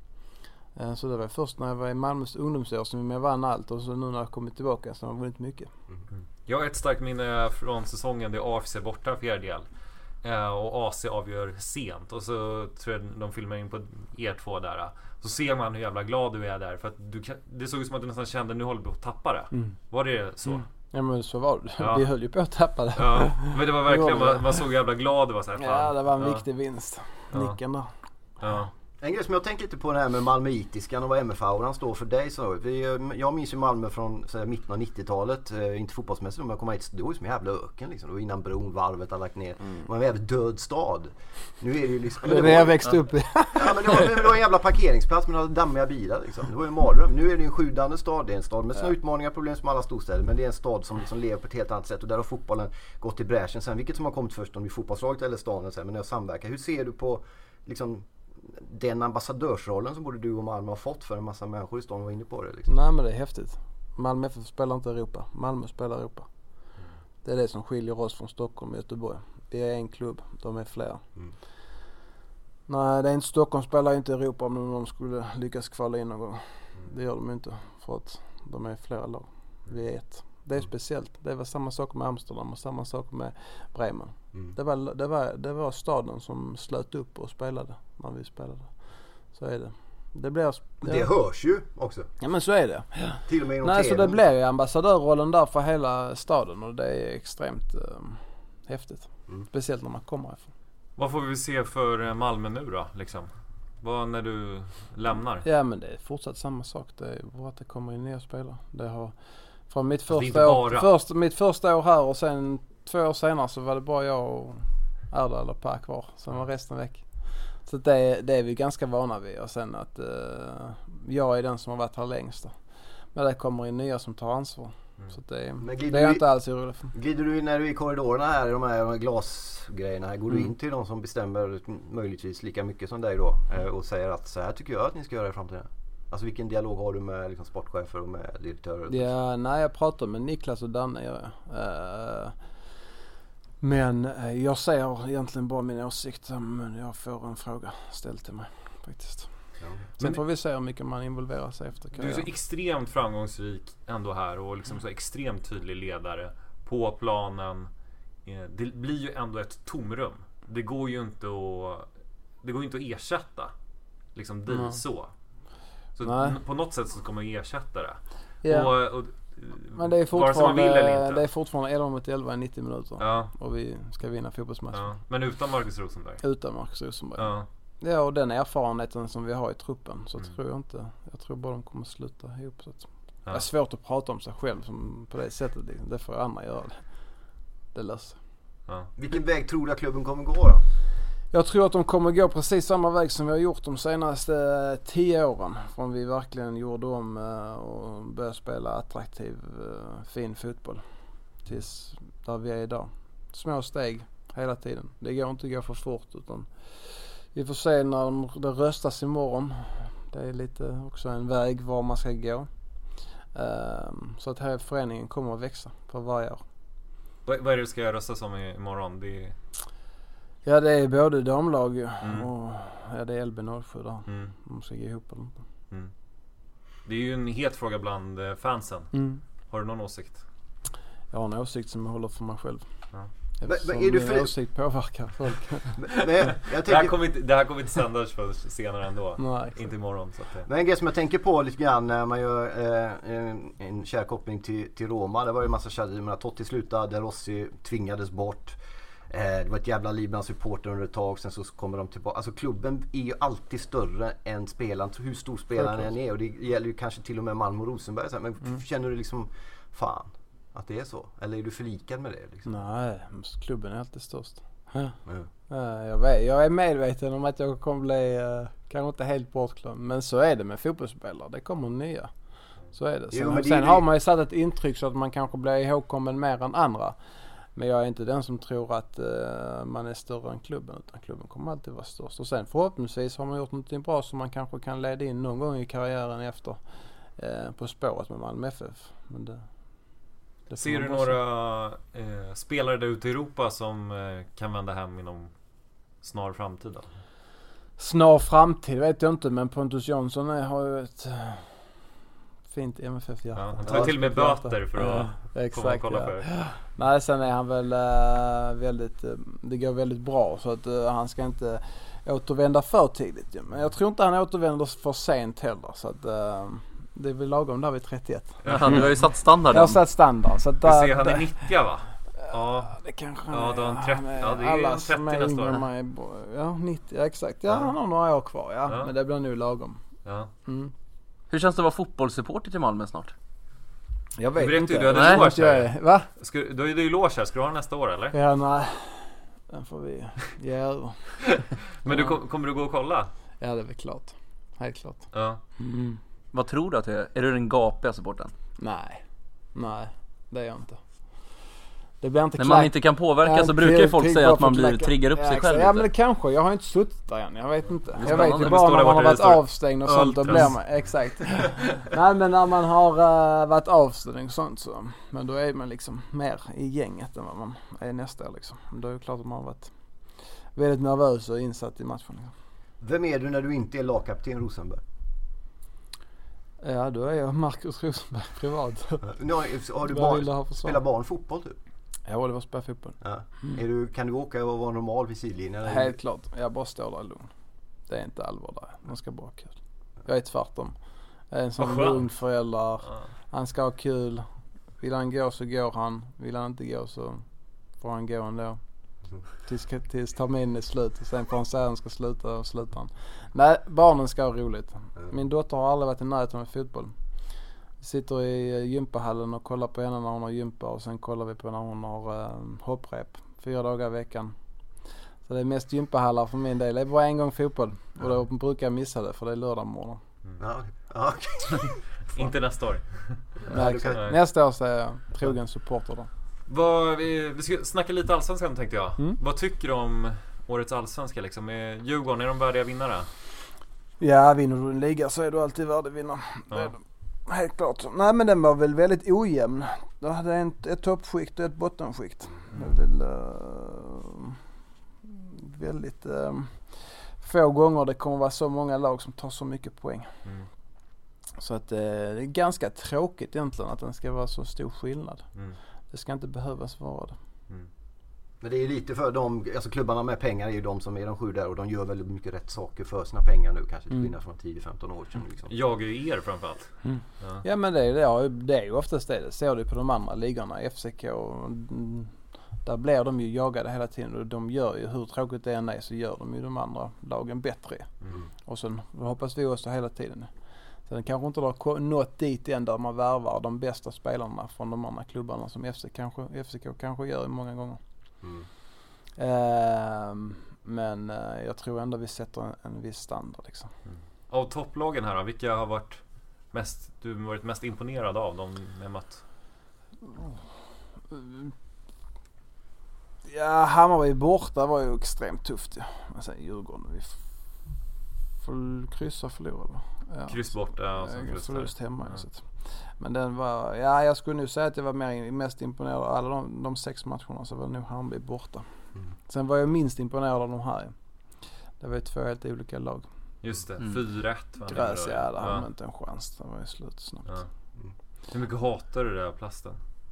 Så det var först när jag var i Malmös ungdomsår som jag vann allt. Och så nu när jag kommit tillbaka så har jag vunnit mycket. Mm. Jag har ett starkt minne från säsongen. Det är A F C borta för er del. och A C avgör sent. Och så tror jag de filmar in på er två där. Så ser man hur jävla glad du är där. För att du kan, det såg ut som att du nästan kände nu håller du på att tappa det. Mm. Var det så? Mm. Ja men så var det. Ja. Vi höll ju på att tappa det. Ja. Men det var verkligen, man, man såg jävla glad det var så här, fan. Ja, det var en ja. viktig vinst. Ja. Nicken där. Ja. En grej som jag tänker lite på det här med Malmöitiskan och vad M F A-auran står för dig. Så vi, jag minns ju Malmö från så här, mitten av nittiotalet, eh, inte fotbollsmässigt men jag kommer hit, det var ju som en jävla öken liksom. Det var innan bron, varvet har lagt ner. Mm. Det var en jävla död stad. Nu är det ju liksom... Det är det jag växte upp i. Ja men det var, det var en jävla parkeringsplats med några dammiga bilar liksom. Det var ju en mardröm. Nu är det ju en sjudande stad. Det är en stad med sina ja. utmaningar och problem som alla storstäder. Men det är en stad som liksom lever på ett helt annat sätt och där har fotbollen gått i bräschen sen. Vilket som har kommit först, om det är fotbollslaget eller staden sen, men när jag samverkar. Hur ser du på liksom den ambassadörsrollen som både du och Malmö har fått för en massa människor i stan var inne på det liksom? Nej men det är häftigt. Malmö F F spelar inte Europa. Malmö spelar Europa. Mm. Det är det som skiljer oss från Stockholm och Göteborg. Vi är en klubb, de är flera. Mm. Nej, det är inte Stockholm spelar inte Europa om de skulle lyckas kvala in någon gång. Mm. Det gör de inte för att de är flera lag. Vi är ett. Det är speciellt. Det var samma sak med Amsterdam och samma sak med Bremen. Mm. Det, var, det, var, det var staden som slöt upp och spelade när vi spelade. Så är det. Det, blir, det ja. hörs ju också. Ja men så är det. Ja. Till och med inom Nej, T V. så det blir ju ambassadörrollen där för hela staden och det är extremt äh, häftigt. Mm. Speciellt när man kommer ifrån. Vad får vi se för Malmö nu då liksom? Vad när du lämnar? Ja men det är fortsatt samma sak. Det är bara att det kommer in nya spelare. Det har från mitt första, år, först, mitt första år här och sen två år senare så var det bara jag och Erda eller Per kvar. Sen var resten väck. Så det, det är vi ganska vana vid. Och sen att uh, jag är den som har varit här längst då. Men det kommer in nya som tar ansvar. Mm. Så det, det är jag inte alls orolig för. Glider du när du är i korridorerna här, de här, de här glasgrejerna här, går mm. du in till de som bestämmer möjligtvis lika mycket som dig då och säger att så här tycker jag att ni ska göra i framtiden? Alltså vilken dialog har du med liksom, sportchefer och med direktörer? Ja, nej, jag pratar med Niklas och Danne. Ja. Uh, men uh, jag säger egentligen bara min åsikt men jag får en fråga ställd till mig faktiskt. Ja. Sen men, får vi se hur mycket man involverar sig efter. Du är så extremt framgångsrik ändå här och liksom så extremt tydlig ledare på planen. Det blir ju ändå ett tomrum. Det går ju inte att det går inte att ersätta liksom dig mm. så. Så Nej. på något sätt så kommer jag ersätta det. Ja. Och, och, men det är fortfarande det är fortfarande elva mot elva i nittio minuter. Ja. Och vi ska vinna fotbollsmatchen. Ja. Men utan Marcus Rosenberg. Utan Marcus Rosenberg. Ja. Ja, och den erfarenheten som vi har i truppen så mm. tror jag inte. Jag tror bara de kommer sluta ihop så att, ja. Det är svårt att prata om sig själv som på det sättet. Det får andra göra det. Det löser. Ja. Vilken väg tror du att klubben kommer gå då? Jag tror att de kommer gå precis samma väg som vi har gjort de senaste tio åren. Från vi verkligen gjorde om och började spela attraktiv, fin fotboll. Tills där vi är idag. Små steg hela tiden. Det går inte att gå för fort utan vi får se när det röstas imorgon. Det är lite också en väg var man ska gå. Så att här föreningen kommer att växa för varje år. Vad är det du ska röstas om imorgon? Det är... Ja, det är både damlag mm. och ja, det är L B noll sju där. Mm. De ska gå ihop eller inte. Mm. Det är ju en het fråga bland fansen. Mm. Har du någon åsikt? Jag har en åsikt som jag håller för mig själv. Ja. Men, men är du för... min åsikt påverkar folk. men, men, jag tänker... det, här kommer inte, det här kommer inte sändas för senare ändå. Nej, inte imorgon. Så att... Men en grej som jag tänker på lite grann när man gör eh, en, en kär koppling till, till Roma. Det var ju en massa kärr. Totti slutade, Rossi tvingades bort. Eh, det var ett jävla liv bland supporter under ett tag. Sen så kommer de tillbaka. Alltså klubben är ju alltid större än spelaren. Hur stor spelaren än är. Och det gäller ju kanske till och med Malmö och Rosenberg. Men mm. känner du liksom fan att det är så? Eller är du förlikad med det? Liksom? Nej, klubben är alltid störst. Ja. Mm. Ja, jag, vet, jag är medveten om att jag kommer bli uh, kanske inte helt bortglömd. Men så är det med fotbollsspelare. Det kommer nya. Så är det. Sen, jo, sen det har man ju satt ett intryck så att man kanske blir ihågkommen mer än andra. Men jag är inte den som tror att uh, man är större än klubben. Utan klubben kommer alltid vara störst. Och sen förhoppningsvis har man gjort något bra som man kanske kan leda in någon gång i karriären efter uh, på spåret med Malmö F F. Men det, det ser du några uh, spelare där ute i Europa som uh, kan vända hem inom snar framtid då? Snar framtid vet jag inte. Men Pontus Jansson har ju ett uh, fint M F F-hjärta. Ja, han tar till med böter för att ja, exakt, kolla ja. för. Nej, sen är han väl uh, väldigt, uh, det går väldigt bra så att uh, han ska inte återvända för tidigt. Men jag tror inte han återvänder för sent heller så att uh, det är väl lagom där vid trettioett. Ja, du har ju satt standarden. Jag har satt standard. Så att där, där, ser han där, är nittio va? Ja, det kanske ja, då han trettio, är, ja, det är ju en trettio nästa år. Mig, ja, nittio, ja, exakt. Ja, ja, han har några år kvar, ja. ja. Men det blir nu lagom. Ja. Mm. Hur känns det att vara fotbollssupporter till Malmö snart? Jag vet du inte. Du, du hade loge här. Va? Ska, du har ju ju loge här. Ska du ha nästa år eller? Ja, nej. Den får vi göra. Men du, kom, kommer du gå och kolla? Ja, det är väl klart. Helt klart. Ja. Mm. Vad tror du att det är? Är du den gapiga supporten? Nej. Nej, det är jag inte. Det blir inte när man inte kan påverka ja, så brukar ju folk säga att man blir triggar upp ja, sig själv. Ja, men det kanske. Jag har inte suttit där än. Jag vet inte. Jag vet ju ju bara när man har varit avstängd och sånt. Då blir man, exakt. Nej, men när man har uh, varit avstängd och sånt så. Men då är man liksom mer i gänget än vad man är nästa liksom. Då är det klart att man har varit väldigt nervös och insatt i matchen. Vem är du när du inte är lagkapten Rosenberg? Ja, då är jag Marcus Rosenberg privat. Nu har, har du barn, spelar barn fotboll typ? Jag håller på att spela fotboll. Ja. Mm. Är du, kan du åka och vara normal vid sidlinjen? Helt klart. Jag bara står där lugn. Det är inte allvar där. Man ska bara ha kul. Jag är tvärtom. Jag är en sån lugn förälder. Ja. Han ska ha kul. Vill han gå så går han. Vill han inte gå så får han gå ändå. Tills, tills terminen är slut. Och sen får han säga att han ska sluta och sluta han. Nej, barnen ska ha roligt. Min dotter har aldrig varit i närheten med fotboll. Vi sitter i gympahallen och kollar på henne när hon har gympa. Och sen kollar vi på när hon har uh, hopprep. Fyra dagar i veckan. Så det är mest gympahallar för min del. Det är bara en gång fotboll. Och då brukar jag missa det för det är lördag morgon. Mm. Ja, ja, okay. Inte nästa år. Nej, kan... Nästa år så är jag trogen supporter då. Vad, vi, vi ska snacka lite allsvenskan tänkte jag. Mm. Vad tycker du om årets allsvenska liksom? Är Djurgården, är de värdiga vinnare? Ja, vinner du en liga så är du alltid värdig vinnare. Ja. Helt klart. Nej, men den var väl väldigt ojämn. Det hade en, ett toppskikt och ett bottenskikt. Det är väl uh, väldigt uh, få gånger det kommer vara så många lag som tar så mycket poäng. Mm. Så att uh, det är ganska tråkigt egentligen att den ska vara så stor skillnad. Mm. Det ska inte behövas vara det. Mm. Men det är lite för de, alltså klubbarna med pengar är ju de som är de sju där och de gör väldigt mycket rätt saker för sina pengar nu kanske till skillnad från tio till femton år sedan. Liksom. Jag är ju er framförallt. Mm. Ja. ja men det är, det, det är ju oftast det. Ser du på de andra ligorna, F C K, där blir de ju jagade hela tiden och de gör ju, hur tråkigt det än är så gör de ju de andra lagen bättre. Mm. Och sen hoppas vi också hela tiden. Sen kanske inte har nått dit igen där man värvar de bästa spelarna från de andra klubbarna som F C, kanske, F C K kanske gör många gånger. Mm. Uh, men uh, jag tror ändå vi sätter en, en viss standard liksom. Mm. Av topplagen här då, vilka har varit mest, du har varit mest imponerad av dem med Matt? Mm. Ja, Hammarby borta var ju extremt tufft. Ja. Men sen Djurgården, vi f- full kryssa förlorade. Ja. Kryss borta och sen förlust, förlust hemma. Ja. Så. Men den var, ja jag skulle nu säga att jag var mer, mest imponerad av alla de, de sex matcherna så var nog Hammarby borta. Mm. Sen var jag minst imponerad av de här. Det var ju två helt olika lag. Just det, mm. fyra ett va? Gräs, ja, där hade man inte en chans. Det var ju slut snabbt. Ja. Mm. Hur mycket hatar du det där plasten?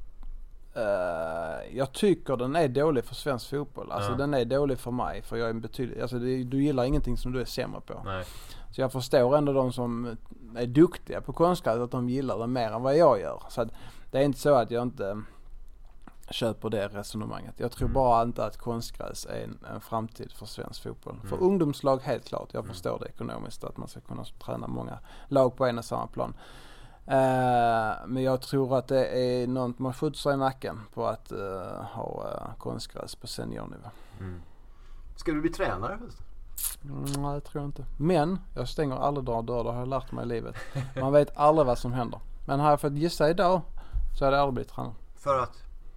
Uh, jag tycker den är dålig för svensk fotboll. Alltså ja. Den är dålig för mig. För jag är betydligt, alltså det, du gillar ingenting som du är sämre på. Nej. Så jag förstår ändå de som är duktiga på konstgräs att de gillar det mer än vad jag gör. Så att det är inte så att jag inte köper det resonemanget. Jag tror mm. bara inte att konstgräs är en, en framtid för svensk fotboll. Mm. För ungdomslag helt klart. Jag förstår mm. det ekonomiskt att man ska kunna träna många lag på en och samma plan. Uh, men jag tror att det är något man skjuter sig i nacken på att uh, ha uh, konstgräs på seniornivå. Mm. Ska du bli tränare först? Mm, nej, det tror jag inte. Men jag stänger aldrig dörrar, dörrar, det har jag lärt mig i livet. Man vet aldrig vad som händer. Men har jag fått gissa idag så hade jag aldrig blivit tränare. För att?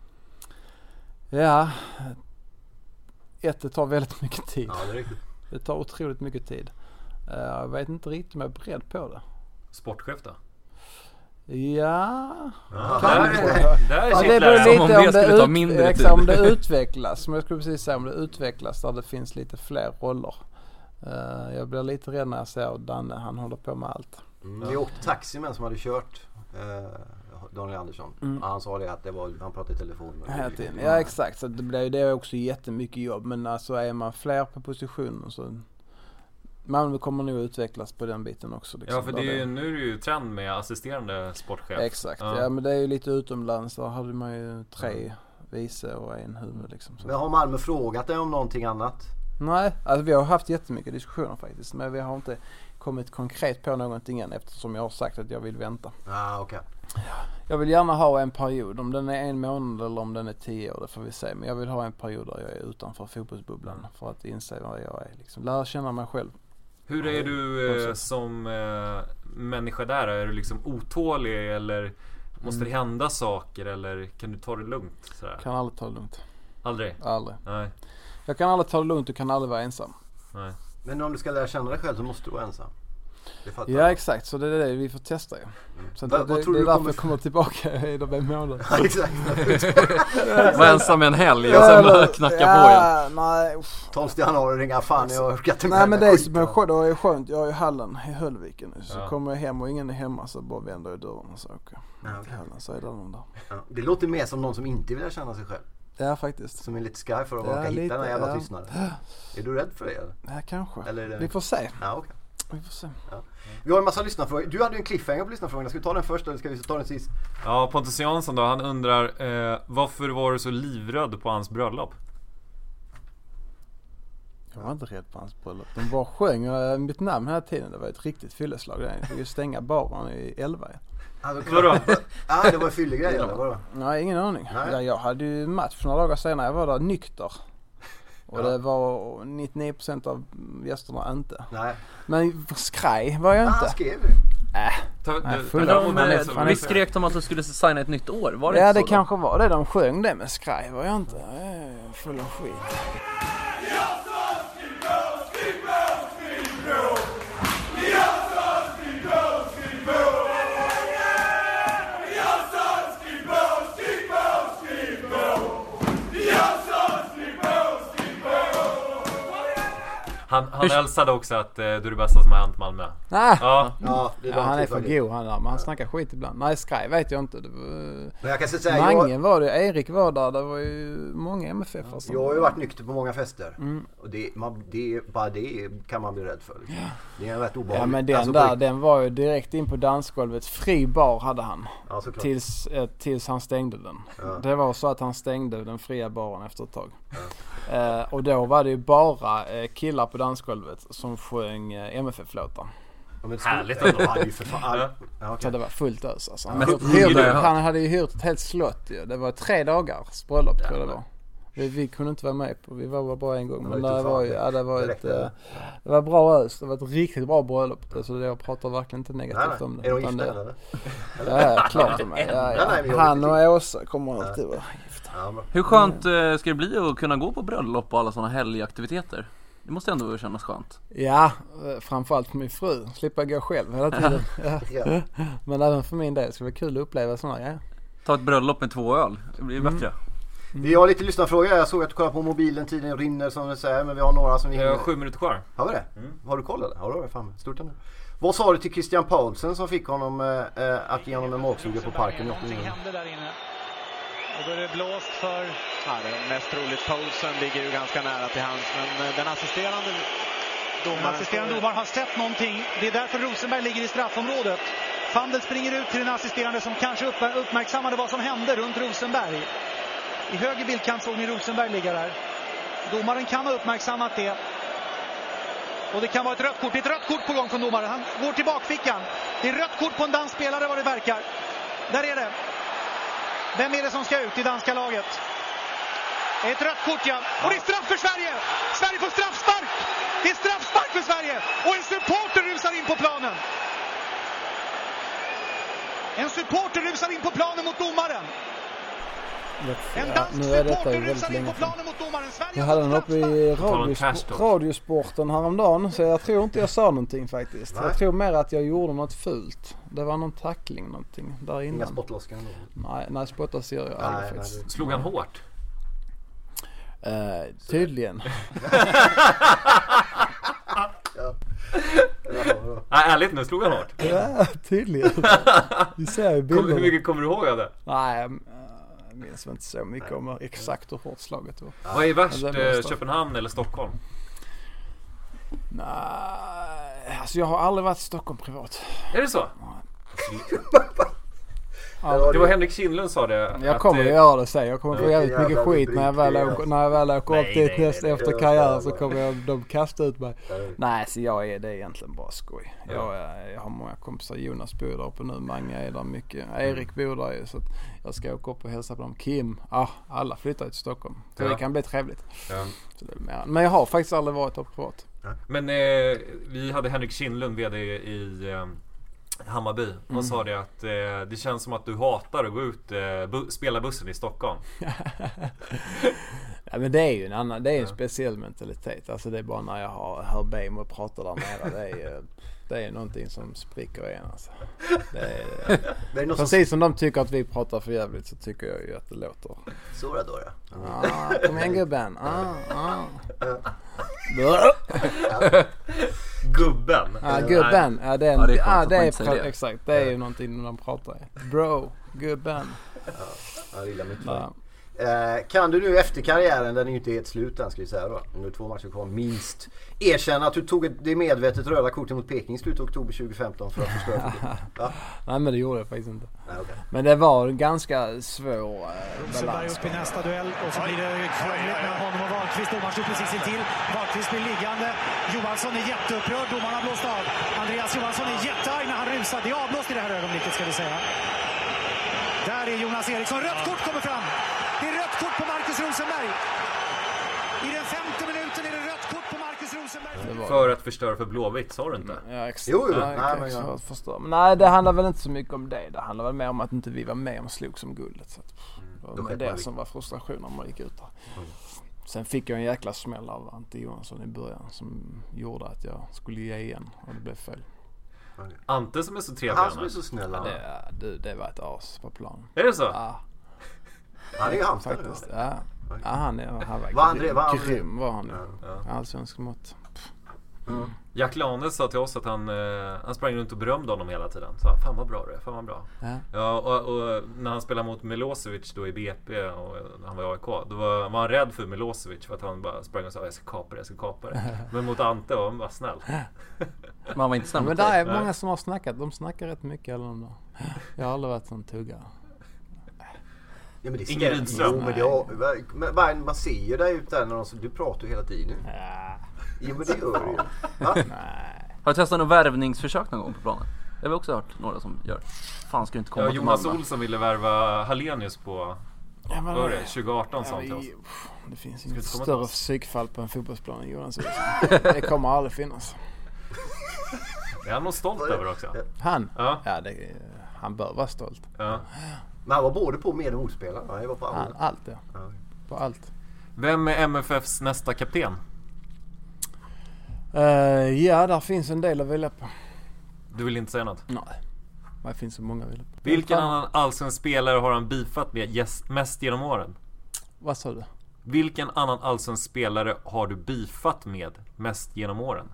Ja, ett, det tar väldigt mycket tid. Ja, det är riktigt. Det tar otroligt mycket tid. Uh, jag vet inte riktigt om jag är beredd på det. Sportchef då? Ja, ja kanske. Där, där ja, det beror lite om det, om, det ut, exakt, om det utvecklas. Som jag skulle precis säga, om det utvecklas där det finns lite fler roller. Uh, jag blir lite rädd när jag ser Danne, han håller på med allt. Mm. Vi åkte taxi med som hade kört eh, Daniel Andersson. Mm. Han sa det att det var, han pratade i telefon. Ja, exakt. Så det blir det är också jättemycket jobb. Men alltså är man fler på positionen så man kommer nog utvecklas på den biten också. Liksom. Ja, för det är ju, nu är det ju trend med assisterande sportchef. Exakt, ja. ja men det är ju lite utomlands. Då hade man ju tre vice och en huvud liksom. Så. Men har Malmö frågat dig om någonting annat? Nej, alltså vi har haft jättemycket diskussioner faktiskt. Men vi har inte kommit konkret på någonting än eftersom jag har sagt att jag vill vänta. Ah, okej. Okay. Jag vill gärna ha en period, om den är en månad eller om den är tio år, det får vi se. Men jag vill ha en period där jag är utanför fotbollsbubblan för att inse vad jag är. Liksom. Lära känna mig själv. Hur är du eh, som eh, människa där? Är du liksom otålig eller måste mm. det hända saker eller kan du ta det lugnt? Sådär? Kan aldrig ta det lugnt. Aldrig? Aldrig. Nej. Jag kan aldrig ta det lugnt, du kan aldrig vara ensam. Nej. Men om du ska lära känna dig själv så måste du vara ensam. Ja exakt, så det är det vi får testa ju. Så Va, det, det, det är därför jag kommer tillbaka i de här månaderna. Ja exakt. Var ensam en helg och sen bara knacka ja, på igen. Nej. tolfte januari ringa fan jag orkar inte. Nej men det är som är skönt, det är skönt. Jag är i hallen i Höllviken nu. Så ja. kommer jag hem och ingen är hemma så bara vänder jag dörren och så åker jag ja, okay. hallen, så är det någon där. Ja. Det låter mer som någon som inte vill känna sig själv. Ja faktiskt. Som är lite sky för att ja, orka hitta den här jävla ja. tystnaden. Är du rädd för det eller? Ja kanske. Eller det... Vi får se. Ja okej. Vi får se. Ja. Vi har en massa lyssnarfrågor. Du hade ju en cliffhanger på lyssnarfrågorna. Ska vi ta den först eller ska vi ta den sist? Ja, Pontus Jansson då, han undrar eh, varför var du så livrädd på hans bröllop? Jag var inte rädd på hans bröllop. De bara sjöng äh, mitt namn hela tiden. Det var ett riktigt fylleslag där. Jag fick ju stänga baren i elva. Alltså, vadå? Ja, det var en fyllegrej eller vadå? Nej, ingen aning. Ja, jag hade ju match några dagar senare. Jag var där nykter. Och ja. Det var nittionio procent av gästerna inte. Nej. Men skraj var jag inte. Ah, skrev du? Äh. Nej, full de, de, vi skrek de att de skulle signa ett nytt år, var det ja, inte det så kanske då? Var det. De sjöng det, men skraj var jag inte. Jag är full av skit. Han, han hälsade också att eh, du är det bästa som har hänt Malmö. Ah. Ja. Ja, det ja, han är för god han där, men han snackar skit ibland. Nej, Sky vet jag inte. Det var... Men jag kan säga Mange jag... var det, Erik var där, det var ju många M F F. Ja, jag har ju varit nykter på många fester. Mm. Och det, man, det, bara det kan man bli rädd för. Liksom. Ja. Det är rätt obehagligt. Ja, men den alltså, där, på... den var ju direkt in på dansgolvet. Fri bar hade han. Ja, tills, eh, tills han stängde den. Ja. Det var så att han stängde den fria baren efter ett tag. Ja. Eh, och då var det ju bara eh, killar på dansgolvet som sjöng eh, M F F-låtar. Ja, men härligt ändå. Han, ju för fan... ja, okay. Så det var fullt ös alltså. Han, men, hyrde, hyrde, han hade ju hyrt ett helt slott ju. Det var tre dagars bröllop tror jag det var. Vi, vi kunde inte vara med på, vi var bara en gång. Men det var ju, ja, det var ett, det, det var bra ös. Det var ett riktigt bra bröllop. Så jag pratar verkligen inte negativt nej, om det. Är de gifta eller? Ja, klart de är. Ja, ja. Nej, han och Åsa kommer alltid vara gifta. Ja, hur skönt eh, ska det bli att kunna gå på bröllop och alla sådana helgaktiviteter? Det måste ändå kännas skönt. Ja, framförallt för min fru. Slippa gå själv hela tiden. Ja. Ja. Men även för min del ska det vara kul att uppleva sådana grejer. Ta ett bröllop med två öl. Det blir mm. bättre. Mm. Vi har lite lyssnarfrågor. Jag såg att du kollar på mobilen. Tiden rinner som du säger. Men vi har några som vi... Jag har sju minuter kvar. Har vi det? Mm. Har du koll eller? Har du det? Fan, stort ändå. Vad sa du till Christian Paulsen som fick honom äh, att ge honom en magsuga på parken? Någonting hände där inne. Och då är det blåst för... Ja, det är mest troligt Paulsen ligger ju ganska nära till hands. Men den assisterande domaren... Den assisterande domaren har sett någonting. Det är därför Rosenberg ligger i straffområdet. Fandel springer ut till den assisterande som kanske uppmärksammade vad som hände runt Rosenberg. I höger bildkant såg ni Rosenberg ligga där. Domaren kan ha uppmärksammat det. Och det kan vara ett rött kort. Det är ett rött kort på gång från domaren. Han går till bakfickan. Det är rött kort på en dansspelare vad det verkar. Där är det. Vem är det som ska ut i danska laget? Ett rött kort, ja. Och det är straff för Sverige! Sverige får straffspark! Det är straffspark för Sverige! Och en supporter rusar in på planen. En supporter rusar in på planen mot domaren. En dansk ja, nu är detta supporter ju rusar in på planen mot domaren. Sverige jag hade den uppe i radiosport, radiosporten häromdagen. Så jag tror inte jag sa någonting faktiskt. Nej. Jag tror mer att jag gjorde något fult. Det var någon tackling någonting där innan. Inga spottloskar ändå? Nej, nej spottar ser jag aldrig faktiskt. Nej, slog han hårt? Uh, tydligen. Ja. Nej, ärligt nu, slog han hårt? Ja, tydligen. Vi ser ju bilder. Hur mycket kommer du ihåg av det? Nej, jag minns inte så mycket om exakt hur hårt slaget var. Vad är värst, eh, Köpenhamn eller Stockholm? Nej, alltså jag har aldrig varit i Stockholm privat. Är det så? Ja, det var Henrik Kindlund sa det. Jag kommer att göra det sen. Jag kommer få jävligt mycket skit när jag väl åker, när jag väl åker upp dit nästa efter karriären, så kommer jag, de kasta ut mig. Nej, så jag är det är egentligen bara skoj. Jag, jag har många kompisar. Jonas bor där uppe nu. Många är där mycket. Erik bor där ju, så att jag ska åka upp och hälsa på dem. Kim. Ah, alla flyttar till Stockholm. Så ja. Det kan bli trevligt. Ja. Så det är mer. Men jag har faktiskt aldrig varit där privat. Men eh, vi hade Henrik Kindlund vd i eh, Hammarby. Och mm. sa det att eh, det känns som att du hatar att gå ut eh, bu- spela bussen i Stockholm. Ja, men det är ju en annan, det är en ja. speciell mentalitet. Alltså det är bara när jag har, hör Beim och pratar där nere. Det är, det är någonting som spricker igen alltså. Det är, det är precis som... som de tycker att vi pratar för jävligt, så tycker jag ju att det låter. Så då då? Ah, kom igen gubben. Ah, ah. Gubben. Ja, gubben. Ja, det är, ja, det är, ja, det är pra- exakt. Det är ju någonting de pratar i. Bro, gubben. Ja, jag gillar mycket. Ja. Eh, kan du nu efter karriären, den är ju inte helt slut än, ska vi säga då, nu två matcher kvar minst, erkänna att du tog ett, det medvetet röda kortet mot Peking slut oktober tjugo femton för att förstöra ja. Nej, men det gjorde jag faktiskt inte. Nej, okay. Men det var en ganska svår eh, balans. Upp i nästa duell och så blir det krångligt med honom och Wahlqvist. Domaren står precis intill. Wahlqvist blir liggande. Johansson är jätteupprörd. Domaren har blåst av. Andreas Johansson är jättearg när han rusar. Det är avblåst i det här ögonblicket, ska vi säga. Där är Jonas Eriksson. Rött kort kommer fram. Det är rött kort på Marcus Rosenberg. I den femte minuten är det rött kort på Marcus Rosenberg. För att förstöra för Blåvitt, sa du inte? Ja, exakt. Jo, jo. Ja, nej, men jag förstår. Men nej, det handlar väl inte så mycket om det. Det handlar väl mer om att inte vi var med och slog som guldet. Så att, mm. det var det som var frustrationen när man gick ut där. Mm. Sen fick jag en jäkla smäll av Ante Johansson i början som gjorde att jag skulle ge igen och det blev fel. Ante som är så trevlig. Han som är så snäll. Ja, det, det, det var ett as på plan. Är det så? Ja. Han är ju Halmstad nu. Ja. Ja, han, är, han var, var grym, var grym var han. Ja. Ja. Allsvensk mått. Mm. Jack Lanes sa till oss att han, eh, han sprang runt och berömde honom hela tiden. Så fan vad bra det är, fan vad bra. Ja. Ja, och, och när han spelade mot Milosevic då i B P och han var i A I K, då var, var han rädd för Milosevic för att han bara sprang och sa jag ska kapa det, jag ska kapa det. Men mot Ante var han bara snäll. Man var inte snäll. Men det är många som har snackat, de snackar rätt mycket eller de där. Jag har aldrig varit sån tuggare. Ja, men det Ingen Rydström. Jo, men det har, men man ser ju där ute när de, du pratar ju hela tiden. Ja. Jo, men det gör du ju. Nej. Har du testat någon värvningsförsök någon gång på planen? Det har vi också hört några som gör. Fan, ska inte komma ja, till Jonas Malmö. Olsson ville värva Hallenius på ja, men, var det, tjugo arton ja, sånt till oss. Det finns inget större psykfall på en fotbollsplan än Jonas Olsson. Det kommer aldrig finnas. Det är han nog stolt över också. Han? Ja, ja det, han bör vara stolt. Ja. Men han var både på med- och motspelare. Han var på allt. Allt, ja. ja. På allt. Vem är M F F:s nästa kapten? Uh, ja, där finns en del att välja på. Du vill inte säga något? Nej. Det finns så många att välja på. Vilken annan allsvensk spelare har han beefat med yes, mest genom åren? Vad sa du? Vilken annan allsvensk spelare har du beefat med mest genom åren?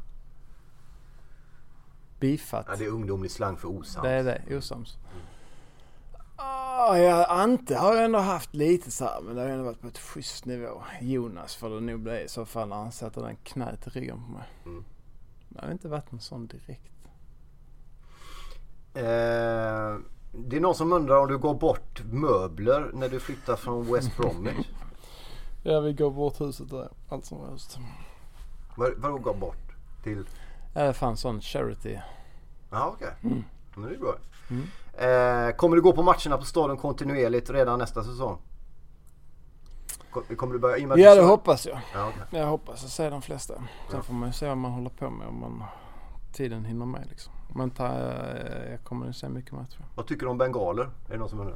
Beefat? Ja, det är ungdomlig slang för osams. Det är det, osams. Mm. Oh, ja, Ante har jag ändå haft lite så här, men det har ändå varit på ett schysst nivå. Jonas får det nog bli i så fall när han sätter den knät i ryggen på mig. Mm. Det har inte varit en sån direkt. Eh, det är någon som undrar om du går bort möbler när du flyttar från West Bromwich. Ja, vi går bort huset där. Allt som helst. Vad vadå går bort? Till? Ja, det fanns sån charity. Ja, okej. Okay. Mm. Men det är bra. Mm. Eh, kommer du gå på matcherna på Stadion kontinuerligt redan nästa säsong? Kommer du börja i med Ja, det hoppas jag. Ja, okay. Jag hoppas att se de flesta. Sen ja. får man ju se vad man håller på med om man tiden hinner med liksom. Men ta, jag kommer att se mycket matcher. Vad tycker du om bengaler? Är det någon som undrar?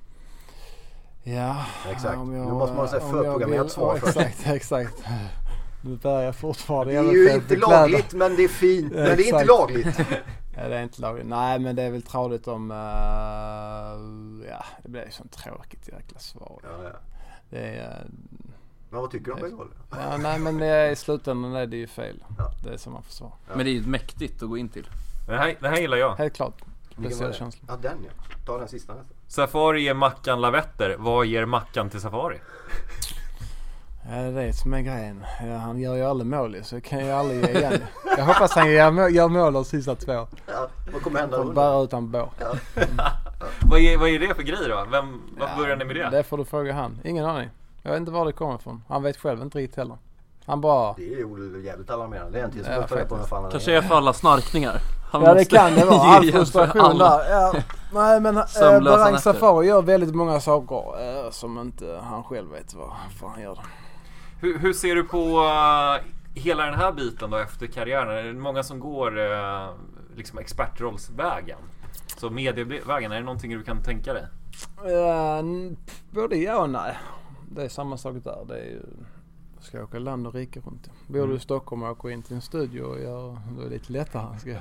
Ja, exakt. Jag, nu måste man säga förprogrammerat svar först. Exakt, exakt. Nu börjar jag fortfarande. Det är ju inte lagligt, men det är fint. Men det är inte lagligt. Ja, det är inte lagligt. Nej, men det är väl trådigt om... Uh, ja, det blir ju sånt tråkigt jäkla svar. Ja, ja. Det är... Uh, Men vad tycker du om bengaler? Ja, nej men i slutändan är det ju fel. Ja. Det är som man försvarar. Ja. Men det är ju mäktigt att gå in till. Det här, det här gillar jag. Helt klart. Speciell känsla. Ja, den ja. Ta den sista nästan. Safari ger Mackan lavetter. Vad ger Mackan till Safari? Ja, det är det som är grejen. Ja, han gör ju aldrig mål så jag kan ju aldrig ge igen. Jag hoppas han gör mål, gör mål de sista två. Ja, vad kommer hända då? Bara utan bår. Ja. Mm. vad, är, vad är det för grej då? Vem, varför ja, börjar ni med det? Det får du fråga han. Ingen aning. Jag vet inte var det kommer ifrån. Han vet själv inte riktigt heller. Han bara... Det är ju jävligt alarmerande. Det är en till som ja, på vad fan kanske är för alla snarkningar. Han ja, det kan det vara. All frustration där. Ja. Nej, men äh, Berang Safari gör väldigt många saker äh, som inte han själv vet vad för han gör det. Hur, hur ser du på uh, hela den här biten då efter karriären? Är det många som går uh, liksom expertrollsvägen? Så medievägen, är det någonting du kan tänka dig? Uh, både ja och nej. Det är samma sak där. Det är ju... Ska jag åka land och rika runt. Bor du i Stockholm och åker in till en studio och gör, då är det lite lättare ska jag,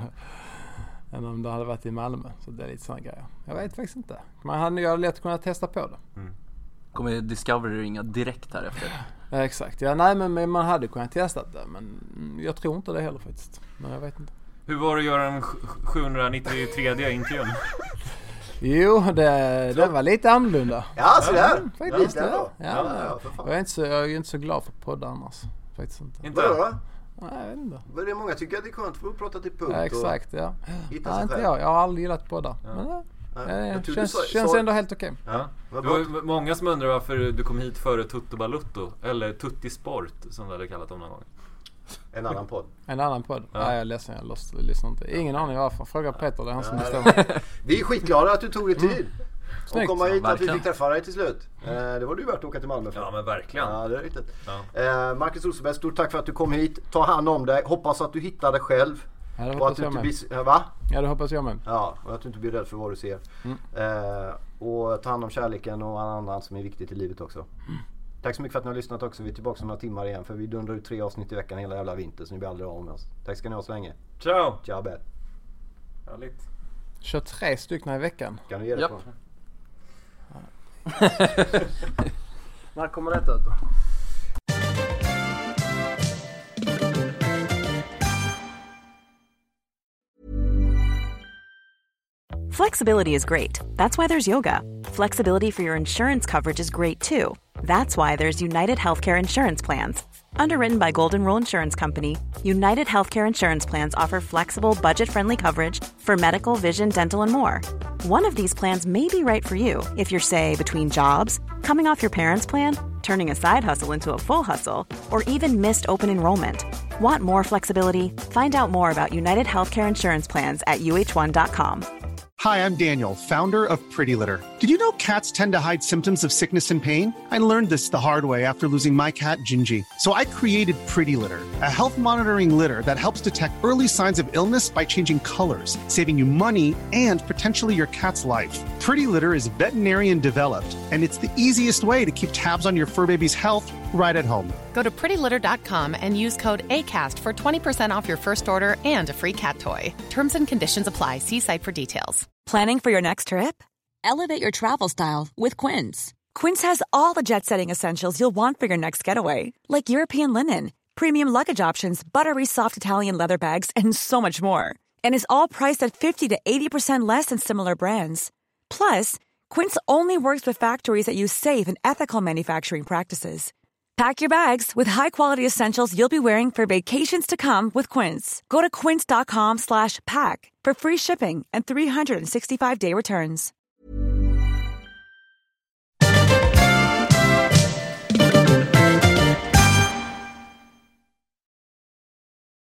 än om det hade varit i Malmö. Så det är lite sådana grejer. Jag vet faktiskt inte. Man hade ju lätt kunnat testa på det. Mm. Kommer Discovery ringa direkt här efter? Ja, exakt. Ja, nej, men man hade kunnat testa det. Men jag tror inte det heller faktiskt. Men jag vet inte. Hur var det att göra den sjuhundranittiotre intervjun? Jo, det, det var lite annorlunda. Ja, så där. Mm, faktiskt, ja, ja. ja, Ja, ja, ja, jag, är inte så, jag är inte så glad för poddar annars. Faktiskt inte. Inte då? Nej, jag vet inte. Men det är många tycker att det är skönt för att prata till punkt. Ja, exakt, ja. Hitta Nej, sig inte själv. jag. Jag har aldrig gillat poddar. Ja. Men ja, Nej, det känns, så, känns så, ändå helt okej. Ja. Det var många som undrar varför du kom hit före Tutto Balutto. Eller Tutti Sport som det hade kallat om någon gång. En annan podd. En annan podd? Ja. Nej, jag är ledsen, jag lost, lyssnar inte. Ingen aning varför. Fråga Peter, det är han som bestämmer. Vi är skitglada att du tog dig tid. Mm. Snyggt. Och komma hit ja, att vi fick träffa dig till slut. Eh, det var du värt att åka till Malmö för. Ja, men verkligen. Ja, det är riktigt. Ja. Eh, Marcus Rosenberg, stort tack för att du kom hit. Ta hand om dig. Hoppas att du hittar dig själv. Ja, det och hoppas att du jag inte med. blir, va? Ja, det hoppas jag med. Ja, och att du inte blir rädd för vad du ser. Mm. Eh, och ta hand om kärleken och annat som är viktigt i livet också. Mm. Tack så mycket för att ni har lyssnat också. Vi är tillbaka om några timmar igen. För vi dundrar ut tre avsnitt i veckan hela jävla vinter. Så ni blir aldrig av med oss. Tack ska ni ha så länge. Ciao! Ciao, Bell. Härligt. Kör tre stycken i veckan. Kan du ge det Japp. på? När kommer detta ut då? Flexibility is great. That's why there's yoga. Flexibility for your insurance coverage is great too. That's why there's United Healthcare Insurance Plans. Underwritten by Golden Rule Insurance Company, United Healthcare Insurance Plans offer flexible, budget-friendly coverage for medical, vision, dental, and more. One of these plans may be right for you if you're, say, between jobs, coming off your parents' plan, turning a side hustle into a full hustle, or even missed open enrollment. Want more flexibility? Find out more about United Healthcare Insurance Plans at U H one dot com. Hi, I'm Daniel, founder of Pretty Litter. Did you know cats tend to hide symptoms of sickness and pain? I learned this the hard way after losing my cat, Gingy. So I created Pretty Litter, a health monitoring litter that helps detect early signs of illness by changing colors, saving you money and potentially your cat's life. Pretty Litter is veterinarian developed, and it's the easiest way to keep tabs on your fur baby's health right at home. Go to pretty litter dot com and use code ACAST for twenty percent off your first order and a free cat toy. Terms and conditions apply. See site for details. Planning for your next trip? Elevate your travel style with Quince. Quince has all the jet-setting essentials you'll want for your next getaway, like European linen, premium luggage options, buttery soft Italian leather bags, and so much more. And is all priced at fifty to eighty percent less than similar brands. Plus, Quince only works with factories that use safe and ethical manufacturing practices. Pack your bags with high-quality essentials you'll be wearing for vacations to come with Quince. Go to quince dot com slash pack for free shipping and three sixty-five day returns.